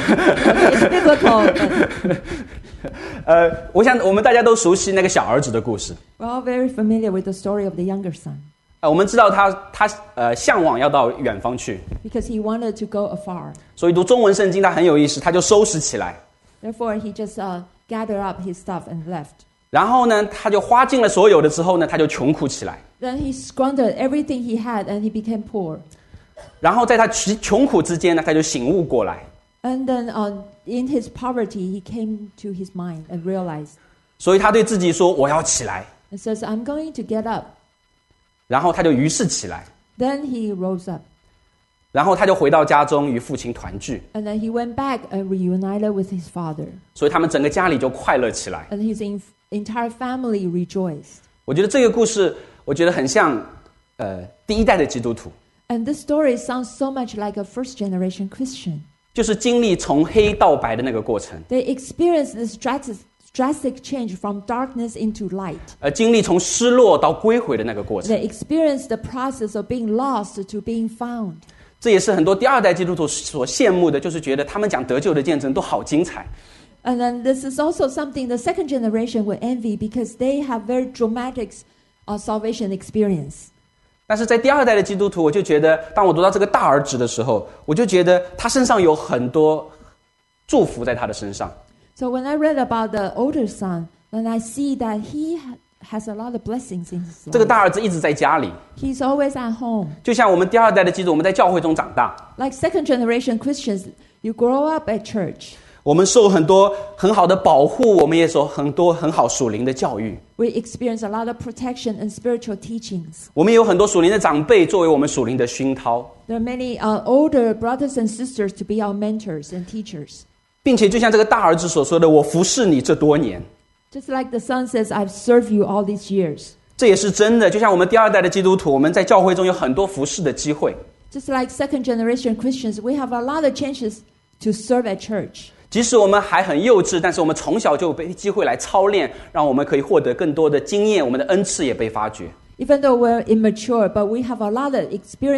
Okay, it's biblical, but 呃，我想我们大家都熟悉那个小儿子的故事。 we're all very familiar with the story of the younger son, 呃，我们知道他他呃向往要到远方去， because he wanted to go afar. 所以读中文圣经他很有意思，他就收拾起来， Therefore, he just uh, gathered up his stuff and left. 然后呢，他就花尽了所有的之后呢，他就穷苦起来。 Then he squandered everything he had, and he became poor. 然后在他穷穷苦之间呢，他就醒悟过来， And then, uh, in his poverty, he came to his mind and realized, 所以他对自己说：“我要起来。 and says, "I'm going to get up." ” 然后他就于是起来， Then he rose up, 然后他就回到家中与父亲团聚， and then he went back and reunited with his father, 所以他们整个家里就快乐起来。 and his in- entire family rejoiced. 我觉得这个故事，我觉得很像呃第一代的基督徒， And this story sounds so much like a first-generation Christian. 就是经历从黑到白的那个过程， They experienced this drastic, drastic change from darkness into light. 呃，经历从失落到归回的那个过程。 They experienced the process of being lost to being found. 这也是很多第二代基督徒所羡慕的，就是觉得他们讲得救的见证都好精彩。 And then this is also something the second generation will envy, because they have very dramatic uh, salvation experience. 但是在第二代的基督徒，我就觉得，当我读到这个大儿子的时候，我就觉得他身上有很多祝福在他的身上。 So when I read about the older son, then I see that he ha- has a lot of blessings in his 这个 life. 大儿子一直在家里， He's always at home. 就像我们第二代的基督徒，我们在教会中长大， Like second generation Christians, you grow up at church. 我们受很多很好的保护，我们也受很多很好属灵的教育， We experience a lot of protection and spiritual teachings. 我们也有很多属灵的长辈作为我们属灵的熏陶， There are many uh, older brothers and sisters to be our mentors and teachers. 并且就像这个大儿子所说的：“我服侍你这多年。” Just like the son says, I've served you all these years. 这也是真的。就像我们第二代的基督徒，我们在教会中有很多服侍的机会。 Just like second generation Christians, we have a lot of chances to serve at church. 即使我们还很幼稚，但是我们从小就被机会来操练，让我们可以获得更多的经验，我们的恩赐也被发掘。 Even though we're immature, but we have a lot of experience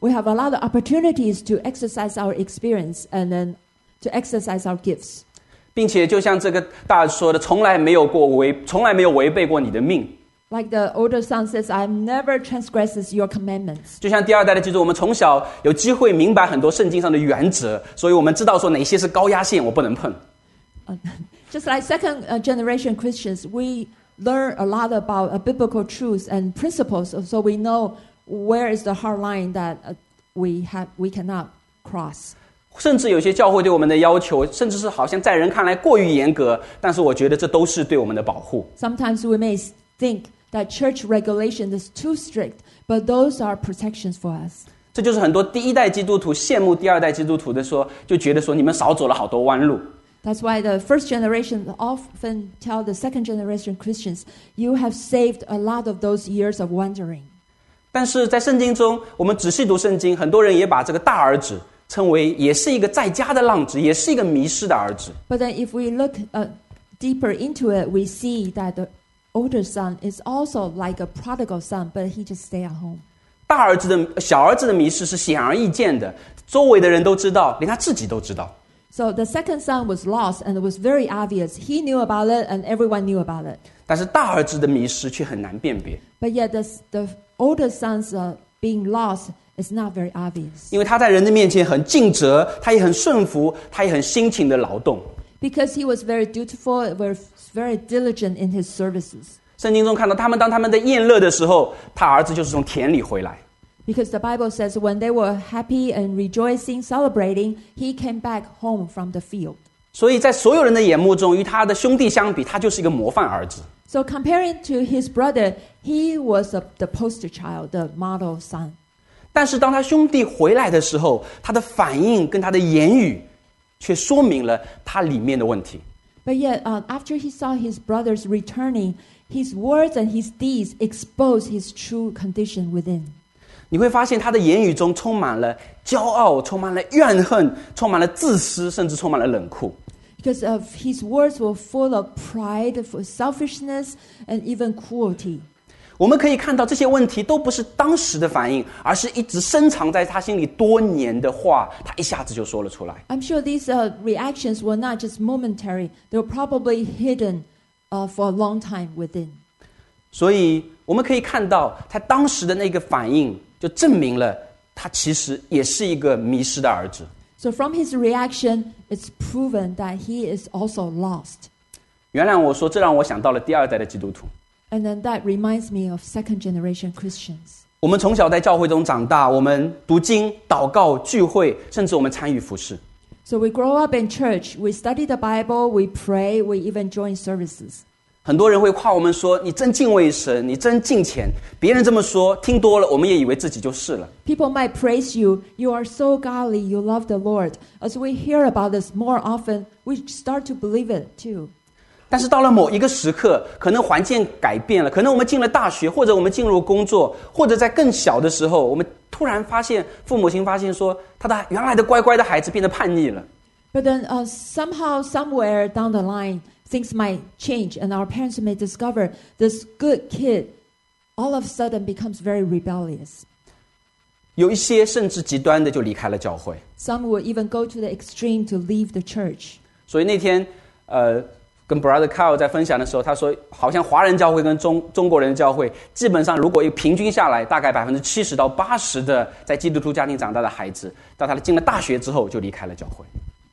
we have a lot of opportunities to exercise our experience and then to exercise our gifts. 并且就像这个大儿子说的，从来没有过违，从来没有违背过你的命。 Like the older son says, I've never transgressed your commandments. 就像第二代的基督徒，我们从小有机会明白很多圣经上的原则，所以我们知道说哪些是高压线，我不能碰。 Uh, just like second uh, generation Christians, we learn a lot about uh, biblical truths and principles, so we know where is the hard line that uh, we have we cannot cross. 甚至有些教会对我们的要求，甚至是好像在人看来过于严格，但是我觉得这都是对我们的保护。 Sometimes we may think that church regulation is too strict, but those are protections for us. 这就是很多第一代基督徒羡慕第二代基督徒的说，就觉得说你们少走了好多弯路。 That's why the first generation often tell the second generation Christians, you have saved a lot of those years of wandering. 但是在圣经中，我们仔细读圣经，很多人也把这个大儿子称为也是一个在家的浪子，也是一个迷失的儿子。 But then if we look uh, deeper into it, we see that the older son is also like a prodigal son, but he just stay at home. 大儿子的小儿子的迷失是显而易见的，周围的人都知道，连他自己都知道。 So the second son was lost, and it was very obvious. He knew about it, and everyone knew about it. 但是大儿子的迷失却很难辨别。 But yet the, the older son's uh, being lost is not very obvious. 因为他在人的面前很尽责，他也很顺服，他也很辛勤的劳动。 Because he was very dutiful, very, very diligent in his services. 圣经中看到他们当他们在宴乐的时候，他儿子就是从田里回来。 Because the Bible says when they were happy and rejoicing, celebrating, he came back home from the field. 所以在所有人的眼目中，与他的兄弟相比，他就是一个模范儿子。 So comparing to his brother, he was a, the poster child, the model son. 但是当他兄弟回来的时候，他的反应跟他的言语，却说明了他里面的问题。 But yet, uh, after he saw his brothers returning, his words and his deeds exposed his true condition within. 你会发现他的言语中充满了骄傲，充满了怨恨，充满了自私，甚至充满了冷酷。 Because of his words were full of pride, full selfishness, and even cruelty. 我们可以看到这些问题都不是当时的反应，而是一直深藏在他心里多年的话，他一下子就说了出来。 I'm sure these uh, reactions were not just momentary. They were probably hidden uh, for a long time within. 所以我们可以看到，他当时的那个反应，就证明了他其实也是一个迷失的儿子。 So from his reaction, it's proven that he is also lost. 原谅我说，这让我想到了第二代的基督徒。 And then that reminds me of second generation Christians. 我们从小在教会中长大，我们读经、祷告、聚会，甚至我们参与服事。 So we grow up in church, we study the Bible, we pray, we even join services. 很多人会夸我们说：“你真敬畏神，你真敬虔。”别人这么说，听多了，我们也以为自己就是了。 People might praise you, you are so godly, you love the Lord. As we hear about this more often, we start to believe it too. 但是到了某一个时刻，可能环境改变了，可能我们进了大学，或者我们进入工作，或者在更小的时候，我们突然发现，父母亲发现说，他的原来的乖乖的孩子变得叛逆了。 But then uh, somehow, somewhere down the line, things might change, and our parents may discover this good kid all of a sudden becomes very rebellious. 有一些甚至极端的就离开了教会。 Some will even go to the extreme to leave the church. 所以那天，呃。跟 Brother Kyle 在分享的时候，他说，好像华人教会跟中中国人的教会，基本上如果平均下来，大概百分之七十到八十的在基督徒家庭长大的孩子，到他进了大学之后就离开了教会。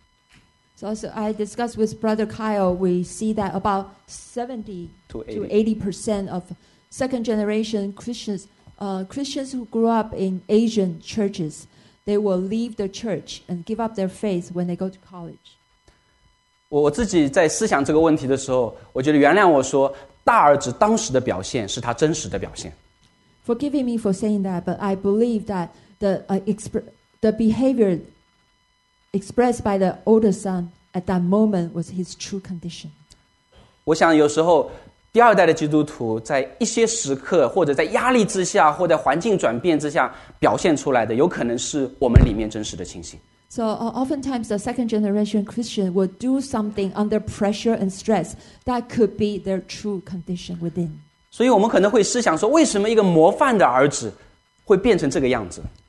So as I discussed with Brother Kyle, we see that about seventy to eighty percent of second generation Christians, uh, Christians who grew up in Asian churches, they will leave the church and give up their faith when they go to college. 我自己在思想这个问题的时候，我觉得原谅我说，大儿子当时的表现是他真实的表现。 Forgive me for saying that, but I believe that the uh, exp- the behavior expressed by the older son at that moment was his true condition. 我想有时候第二代的基督徒在一些时刻，或者在压力之下，或者环境转变之下表现出来的，有可能是我们里面真实的情形。 So uh, oftentimes the second generation Christian will do something under pressure and stress that could be their true condition within. 所以我们可能会思想说，为什么一个模范的儿子会变成这个样子？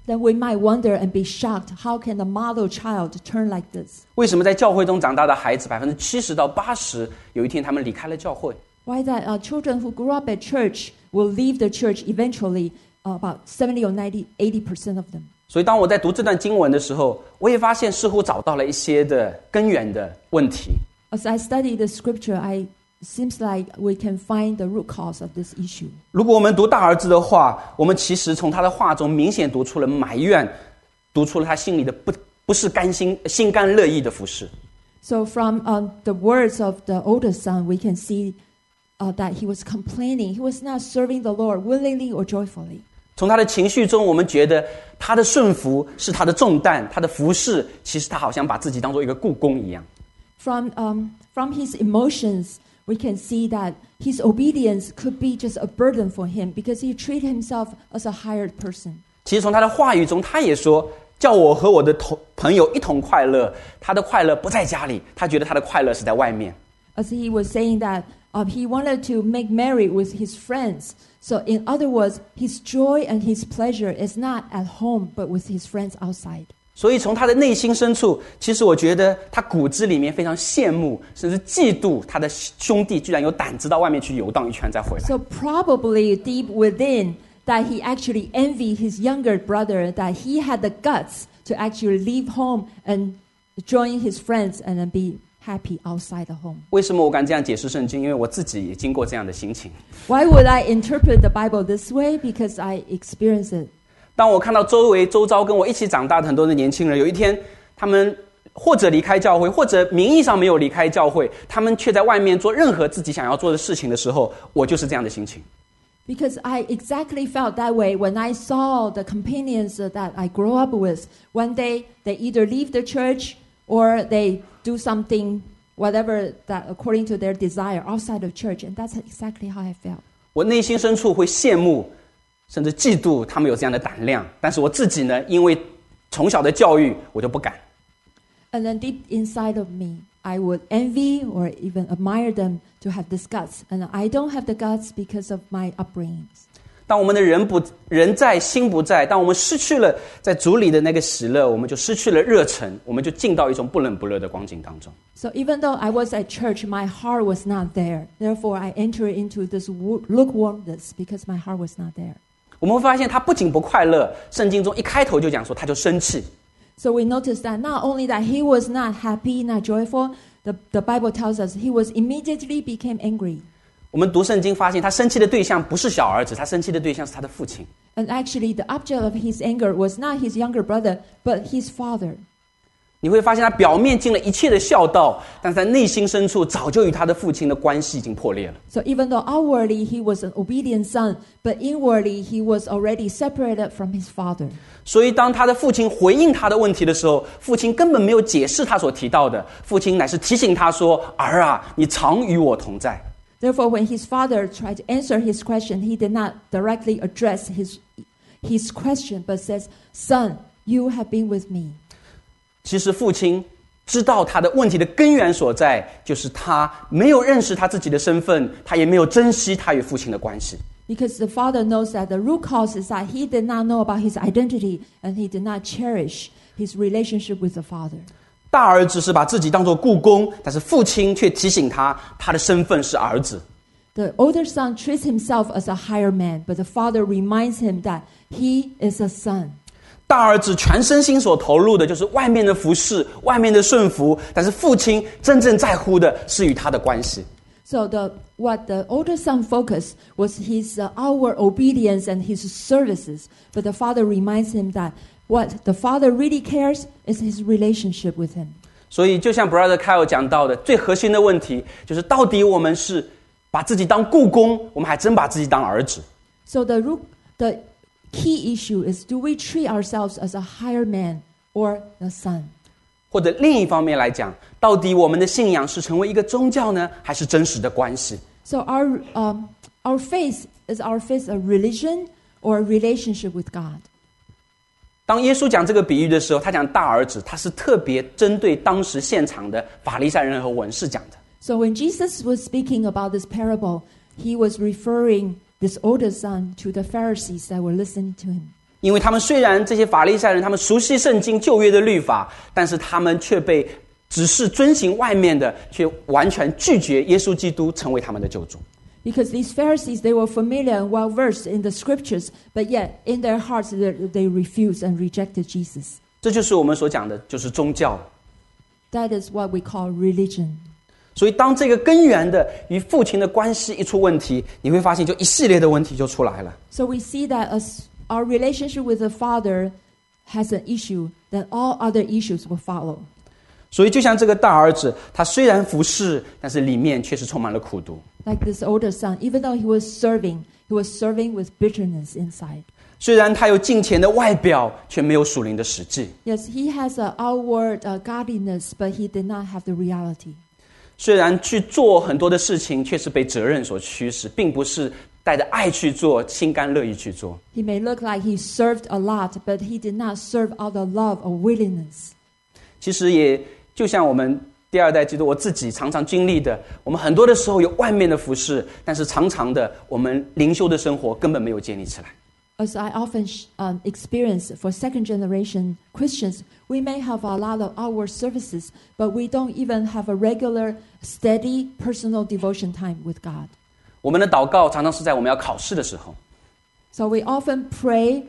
then we might wonder and be shocked, how can a model child turn like this? 为什么在教会中长大的孩子百分之七十到八十，有一天他们离开了教会？ Why that uh, children who grew up at church will leave the church eventually, uh, about seventy or ninety, eighty percent of them. 所以当我在读这段经文的时候，我也发现似乎找到了一些的根源的问题。 As I study the scripture, I seems like we can find the root cause of this issue. 如果我们读大儿子的话，我们其实从他的话中明显读出了埋怨，读出了他心里的不不是甘心心甘乐意的服侍。 So from uh, the words of the older son, we can see uh, that he was complaining. He was not serving the Lord willingly or joyfully. 从他的情绪中，我们觉得他的顺服是他的重担，他的服侍其实他好像把自己当做一个雇工一样。 From um, from his emotions, we can see that his obedience could be just a burden for him because he treated himself as a hired person. 其实从他的话语中，他也说叫我和我的同朋友一同快乐。他的快乐不在家里，他觉得他的快乐是在外面。 As he was saying that uh, he wanted to make merry with his friends. So in other words, his joy and his pleasure is not at home, but with his friends outside. 所以从他的内心深处，其实我觉得他骨子里面非常羡慕，甚至嫉妒他的兄弟居然有胆子到外面去游荡一圈再回来。 So probably deep within that he actually envied his younger brother, that he had the guts to actually leave home and join his friends and then be happy outside the home. 为什么我敢这样解释圣经？因为我自己也经过这样的心情。 Why would I interpret the Bible this way? Because I experienced it. 当我看到周围周遭跟我一起长大的很多的年轻人，有一天他们或者离开教会，或者名义上没有离开教会，他们却在外面做任何自己想要做的事情的时候，我就是这样的心情。 Because I exactly felt that way when I saw the companions that I grew up with. One day, they either leave the church or they do something, whatever that according to their desire outside of church. And that's exactly how I felt. 我内心深处会羡慕，甚至嫉妒他们有这样的胆量，但是我自己呢，因为从小的教育，我就不敢。 And then deep inside of me, I would envy or even admire them to have this guts. And I don't have the guts because of my upbringings. 当我们的人不人在心不在，当我们失去了在主里的那个喜乐，我们就失去了热忱，我们就进到一种不冷不热的光景当中。 So even though I was at church, my heart was not there. Therefore, I entered into this lukewarmness because my heart was not there. 我们会发现他不仅不快乐，圣经中一开头就讲说他就生气。 So we notice that not only that he was not happy, not joyful, the, the Bible tells us he was immediately became angry. 我们读圣经发现他生气的对象不是小儿子，他生气的对象是他的父亲。 And actually, the object of his anger was not his younger brother, but his father. 你会发现他表面尽了一切的孝道，但是在内心深处早就与他的父亲的关系已经破裂了。 So even though outwardly he was an obedient son, but inwardly he was already separated from his father. 所以当他的父亲回应他的问题的时候，父亲根本没有解释他所提到的，父亲乃是提醒他说：“儿啊，你常与我同在。” Therefore, when his father tried to answer his question, he did not directly address his, his question, but says, "Son, you have been with me." 其实父亲知道他的问题的根源所在，就是他没有认识他自己的身份，他也没有珍惜他与父亲的关系。 Because the father knows that the root cause is that he did not know about his identity and he did not cherish his relationship with the father. 大儿子是把自己当作雇工，但是父亲却提醒他，他的身份是儿子。 The older son treats himself as a hired man, but the father reminds him that he is a son. 大儿子全身心所投入的就是外面的服侍，外面的顺服，但是父亲真正在乎的是与他的关系。 So the what the older son focused was his uh, outward obedience and his services, but the father reminds him that what the father really cares is his relationship with him. 所以就像 Brother Kyle 讲到的，最核心的问题就是到底我们是把自己当雇工，我们还真把自己当儿子。 So the root, the key issue is, do we treat ourselves as a hired man or a son? 或者另一方面来讲，到底我们的信仰是成为一个宗教呢，还是真实的关系？ So our um, our faith is our faith a religion or a relationship with God? 当耶稣讲这个比喻的时候，他讲大儿子，他是特别针对当时现场的法利赛人和文士讲的。 So when Jesus was speaking about this parable, he was referring this older son to the Pharisees that were listening to him. 因为他们虽然这些法利赛人他们熟悉圣经旧约的律法，但是他们却被只是遵行外面的，却完全拒绝耶稣基督成为他们的救主。 Because these Pharisees, they were familiar and well versed in the scriptures, but yet in their hearts they, they refused and rejected Jesus. 这就是我们所讲的，就是宗教。 That is what we call religion. 所以当这个根源的与父亲的关系一出问题，你会发现就一系列的问题就出来了。 So we see that as our relationship with the Father has an issue, then all other issues will follow. 所以就像这个大儿子，他虽然服侍，但是里面却是充满了苦毒。 Like this older son, even though he was serving, he was serving with bitterness inside. 虽然他有敬虔的外表，却没有属灵的实际。 Yes, he has an outward uh, godliness, but he did not have the reality. 虽然去做很多的事情，却是被责任所驱使，并不是带着爱去做，心甘乐意去做。 He may look like he served a lot, but he did not serve out of love or willingness. 其实也就像我们第二代基督，我自己常常经历的，我们很多的时候有外面的服事，但是常常的我们灵修的生活根本没有建立起来。 As I often um, experience for second generation Christians, we may have a lot of outward services, but we don't even have a regular, steady, personal devotion time with God. 我们的祷告常常是在我们要考试的时候， So we often pray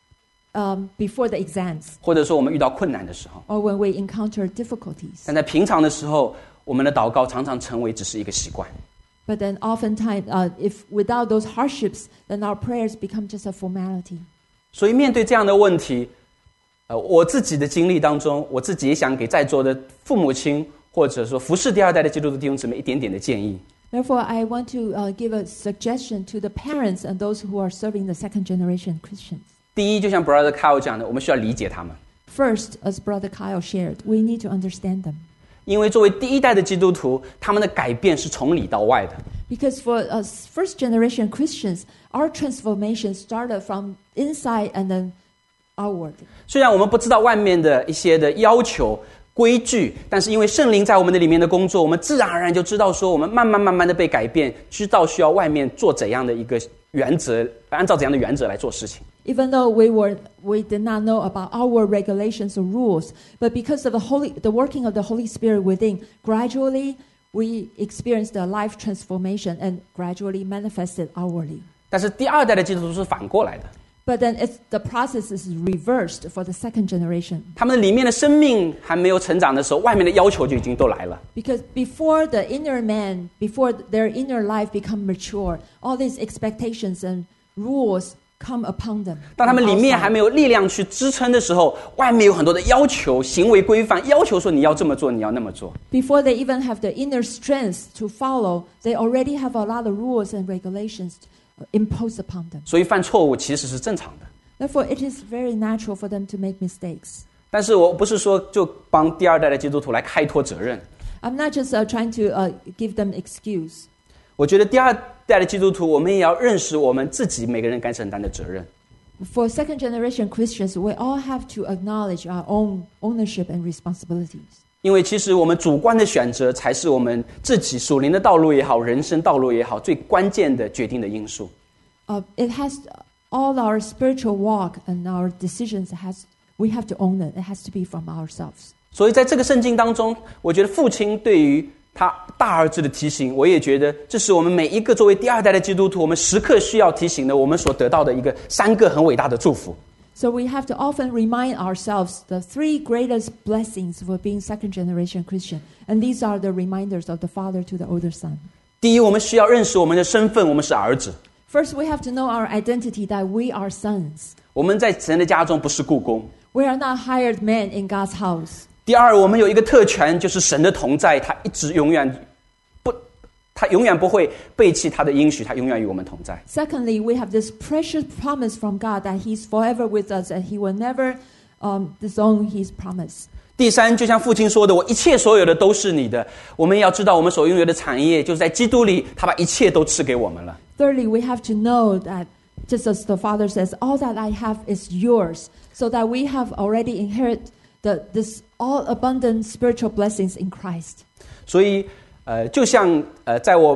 um, before the exams 或者说我们遇到困难的时候。 or when we encounter difficulties. 但在平常的时候，我们的祷告常常成为只是一个习惯。 But then oftentimes, uh, if without those hardships, then our prayers become just a formality. 所以面对这样的问题，呃，我自己的经历当中，我自己也想给在座的父母亲，或者说服侍第二代的基督徒弟兄姊妹一点点的建议。 Therefore, I want to uh, give a suggestion to the parents and those who are serving the second generation Christians. 第一，就像 Brother Kyle 讲的，我们需要理解他们， First, as Brother Kyle shared, we need to understand them. 因为作为第一代的基督徒，他们的改变是从里到外的。 Because for us first generation Christians, our transformation started from inside and then outward. 虽然我们不知道外面的一些的要求规矩，但是因为圣灵在我们的里面的工作，我们自然而然就知道说，我们慢慢慢慢的被改变，知道需要外面做怎样的一个原则，按照怎样的原则来做事情。 Even though we were we did not know about our regulations or rules, but because of the holy the working of the Holy Spirit within, gradually we experienced the life transformation and gradually manifested outwardly. 但是第二代的基督徒是反过来的， But then it's, the process is reversed for the second generation. 他们里面的生命还没有成长的时候，外面的要求就已经都来了。 Because before the inner man, before their inner life become mature, all these expectations and rules come upon them. 当他们里面还没有力量去支撑的时候，外面有很多的要求、行为规范，要求说你要这么做，你要那么做。 Before they even have the inner strength to follow, they already have a lot of rules and regulations imposed upon them. 所以犯错误其实是正常的。 Therefore, it is very natural for them to make mistakes. 但是我不是说就帮第二代的基督徒来开脱责任。 I'm not just uh, trying to uh, give them excuse. 我觉得第二代的基督徒，我们也要认识我们自己每个人该承担的责任。 For second generation Christians, we all have to acknowledge our own ownership and responsibilities. 因为其实我们主观的选择，才是我们自己属灵的道路也好，人生道路也好，最关键的决定的因素。 Uh, it has all our spiritual walk and our decisions has we have to own it. It has to be from ourselves. 所以在这个圣经当中，我觉得父亲对于他大儿子的提醒，我也觉得这是我们每一个作为第二代的基督徒，我们时刻需要提醒的，我们所得到的一个三个很伟大的祝福。 So we have to often remind ourselves the three greatest blessings for being second generation Christian. And these are the reminders of the father to the older son. 第一，我们需要认识我们的身份，我们是儿子。 First, we have to know our identity that we are sons. 我们在神的家中不是雇工。 We are not hired men in God's house. 第二，我们有一个特权，就是神的同在，他一直永远不，他永远不会背弃他的应许，他永远与我们同在。 Secondly, we have this precious promise from God that He's forever with us and He will never um, disown His promise. 第三，就像父亲说的，我一切所有的都是你的。我们要知道，我们所拥有的产业，就是在基督里，他把一切都赐给我们了。 Thirdly, we have to know that just as the Father says, all that I have is yours, so that we have already inherited the, this all abundant spiritual blessings in Christ. 所以，呃，就像呃，在我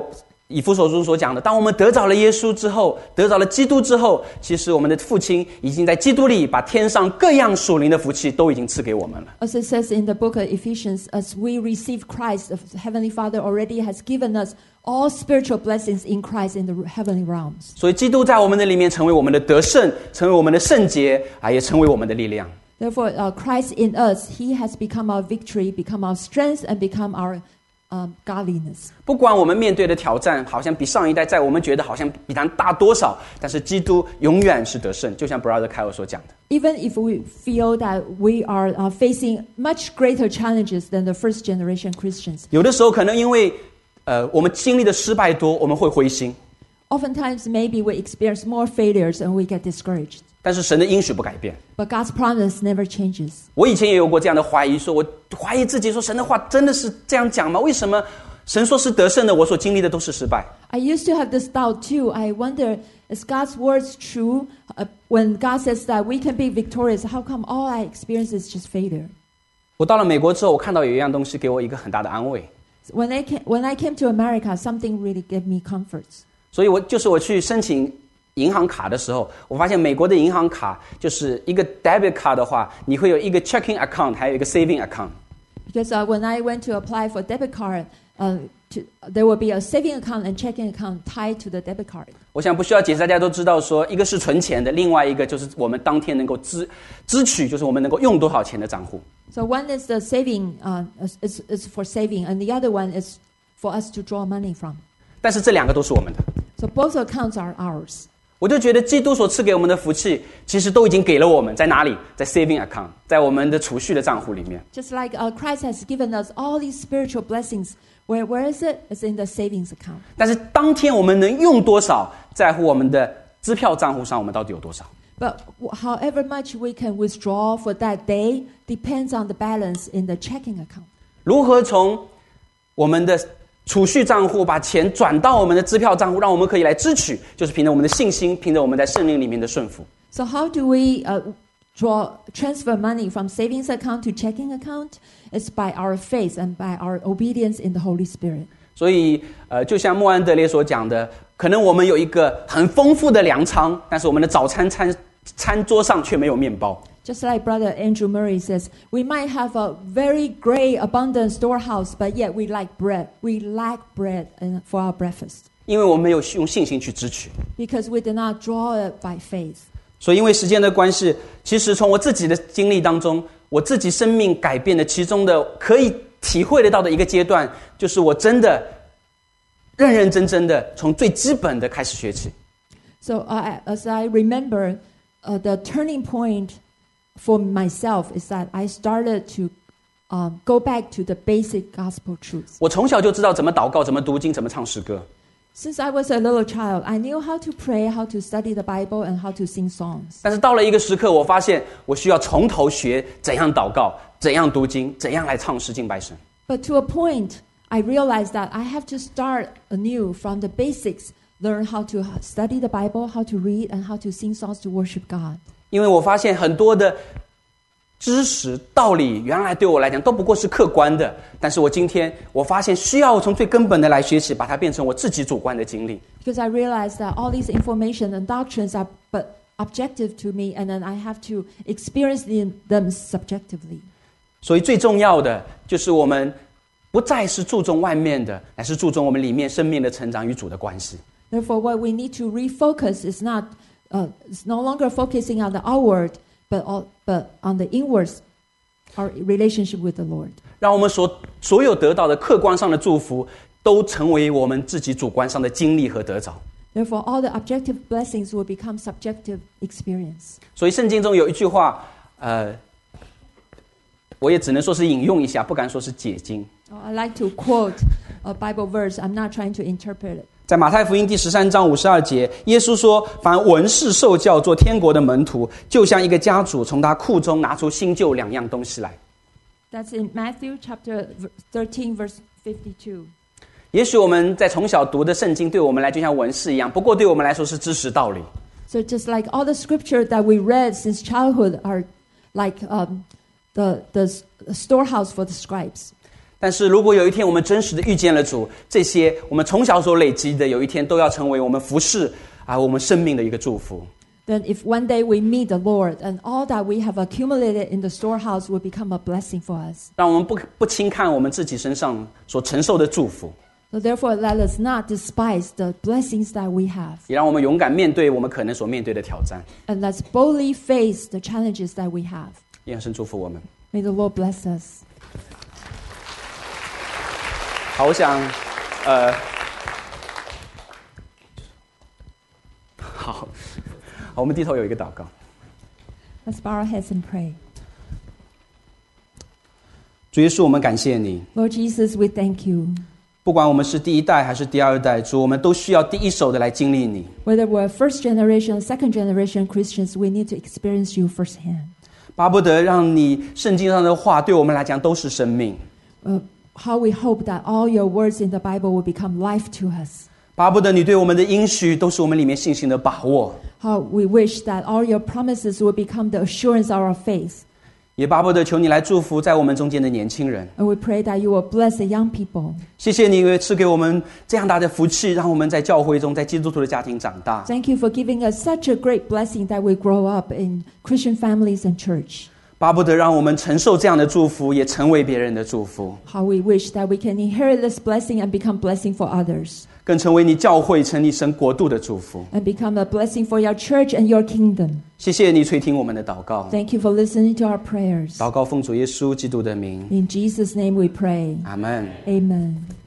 以弗所书所讲的，当我们得着了耶稣之后，得着了基督之后，其实我们的父亲已经在基督里把天上各样属灵的福气都已经赐给我们了。 As it says in the book of Ephesians, as we receive Christ, the Heavenly Father already has given us all spiritual blessings in Christ in the heavenly realms. 所以基督在我们的里面成为我们的得胜，成为我们的圣洁啊，也成为我们的力量。 Therefore, uh, Christ in us, He has become our victory, become our strength, and become our um, godliness. 不管我们面对的挑战好像比上一代在我们觉得好像比他大多少，但是基督永远是得胜，就像 Brother Kyle 所讲的。 Even if we feel that we are uh, facing much greater challenges than the first generation Christians, 有的时候可能因为呃我们经历的失败多，我们会灰心。 oftentimes maybe we experience more failures and we get discouraged. 但是神的应许不改变。 But God's promise never changes. 我以前也有过这样的怀疑，说我怀疑自己，说神的话真的是这样讲吗？为什么神说是得胜的，我所经历的都是失败？ I used to have this doubt too. I wonder, is God's words true? Uh, when God says that we can be victorious, how come all I experience is just failure? 我到了美国之后，我看到有一样东西给我一个很大的安慰。 When I came, when I came to America, something really gave me comfort. 所以我就是我去申请银行卡的时候，我发现美国的银行卡就是一个 debit 卡的话，你会有一个 checking account， 还有一个 saving account。 Because uh, when I went to apply for debit card, uh, to, there will be a saving account and checking account tied to the debit card. 我想不需要解释，大家都知道说，一个是存钱的，另外一个就是我们当天能够支支取，就是我们能够用多少钱的账户。 So one is the saving, uh, is, is for saving, and the other one is for us to draw money from. 但是这两个都是我们的。 So both accounts are ours. 我就觉得基督所赐给我们的福气，其实都已经给了我们，在哪里？在 saving account， 在我们的储蓄的账户里面。 Just like uh, Christ has given us all these spiritual blessings, where where is it? It's in the savings account. 但是当天我们能用多少，在乎我们的支票账户上，我们到底有多少？ But however much we can withdraw for that day depends on the balance in the checking account. 如何从我们的储蓄账户把钱转到我们的支票账户，让我们可以来支取，就是凭着我们的信心，凭着我们在圣灵里面的顺服。 So how do we uh, draw transfer money from savings account to checking account? It's by our faith and by our obedience in the Holy Spirit. 所以，呃，就像莫安德烈所讲的，可能我们有一个很丰富的粮仓，但是我们的早餐餐餐桌上却没有面包。 Just like Brother Andrew Murray says, we might have a very great, abundant storehouse, but yet we like bread. We lack bread for our breakfast. 因为我们没有用信心去支取。 Because we did not draw it by faith. 所以因为时间的关系，其实从我自己的经历当中，我自己生命改变的其中的可以体会得到的一个阶段，就是我真的认认真真的从最基本的开始学起。 So uh, as I remember, uh, the turning point for myself is that I started to um, go back to the basic gospel truths. 我从小就知道怎么祷告，怎么读经，怎么唱诗歌。 Since I was a little child, I knew how to pray, how to study the Bible, and how to sing songs. 但是到了一个时刻，我发现我需要从头学怎样祷告，怎样读经，怎样来唱诗敬拜神。 But to a point, I realized that I have to start anew from the basics, learn how to study the Bible, how to read, and how to sing songs to worship God. 因为我发现很多的知识道理原来对我来讲都不过是客观的，但是我今天我发现需要从最根本的来学习，把它变成我自己主观的经历。 Because I realized that all these information and doctrines are but objective to me, and then I have to experience them subjectively. 所以最重要的就是我们不再是注重外面的，乃是注重我们里面生命的成长与主的关系。 Therefore, what we need to refocus is not, uh, it's no longer focusing on the outward, but all, but on the inwards, our relationship with the Lord. 让我们所所有得到的客观上的祝福，都成为我们自己主观上的经历和得着。 Therefore, all the objective blessings will become subjective experience. 所以圣经中有一句话，呃，我也只能说是引用一下，不敢说是解经。 I like to quote a Bible verse. I'm not trying to interpret it. 在马太福音第十三章五十二节，耶稣说：“凡文士受教做天国的门徒，就像一个家主从他库中拿出新旧两样东西来。” That's in Matthew chapter thirteen, verse fifty-two. 也许我们在从小读的圣经，对我们来就像文士一样，不过对我们来说是知识道理。 So just like all the scripture that we read since childhood are like um, the the storehouse for the scribes. 但是如果有一天我们真实的遇见了主，这些我们从小所累积的，有一天都要成为我们服侍啊我们生命的一个祝福。 Then if one day we meet the Lord and all that we have accumulated in the storehouse will become a blessing for us. 让我们不不轻看我们自己身上所承受的祝福， So therefore, let us not despise the blessings that we have. 也让我们勇敢面对我们可能所面对的挑战。 And let's boldly face the challenges that we have. 愿神祝福我们。 May the Lord bless us. 好，我想，呃，好，好，我们低头有一个祷告。 Let's bow our heads and pray. 主耶稣，我们感谢你。 Lord Jesus, we thank you. 不管我们是第一代还是第二代，主，我们都需要第一手的来经历你。 Whether we're first generation or second generation Christians, we need to experience you firsthand. 巴不得让你圣经上的话对我们来讲都是生命。 Uh, how we hope that all your words in the Bible will become life to us. 巴不得你对我们的应许都是我们里面信心的把握。 How we wish that all your promises will become the assurance of our faith. 也巴不得求你来祝福在我们中间的年轻人。 And we pray that you will bless the young people. 谢谢你，因为赐给我们这样大的福气，让我们在教会中，在基督徒的家庭长大。 Thank you for giving us such a great blessing that we grow up in Christian families and church. 巴不得让我们承受这样的祝福，也成为别人的祝福， How we wish that we can inherit this blessing and become blessing for others. 更成为你教会、成你神国度的祝福。 And become a blessing for your church and your kingdom. 谢谢你垂听我们的祷告， Thank you for listening to our prayers. 祷告奉主耶稣基督的名， In Jesus' name we pray. 阿门。 Amen.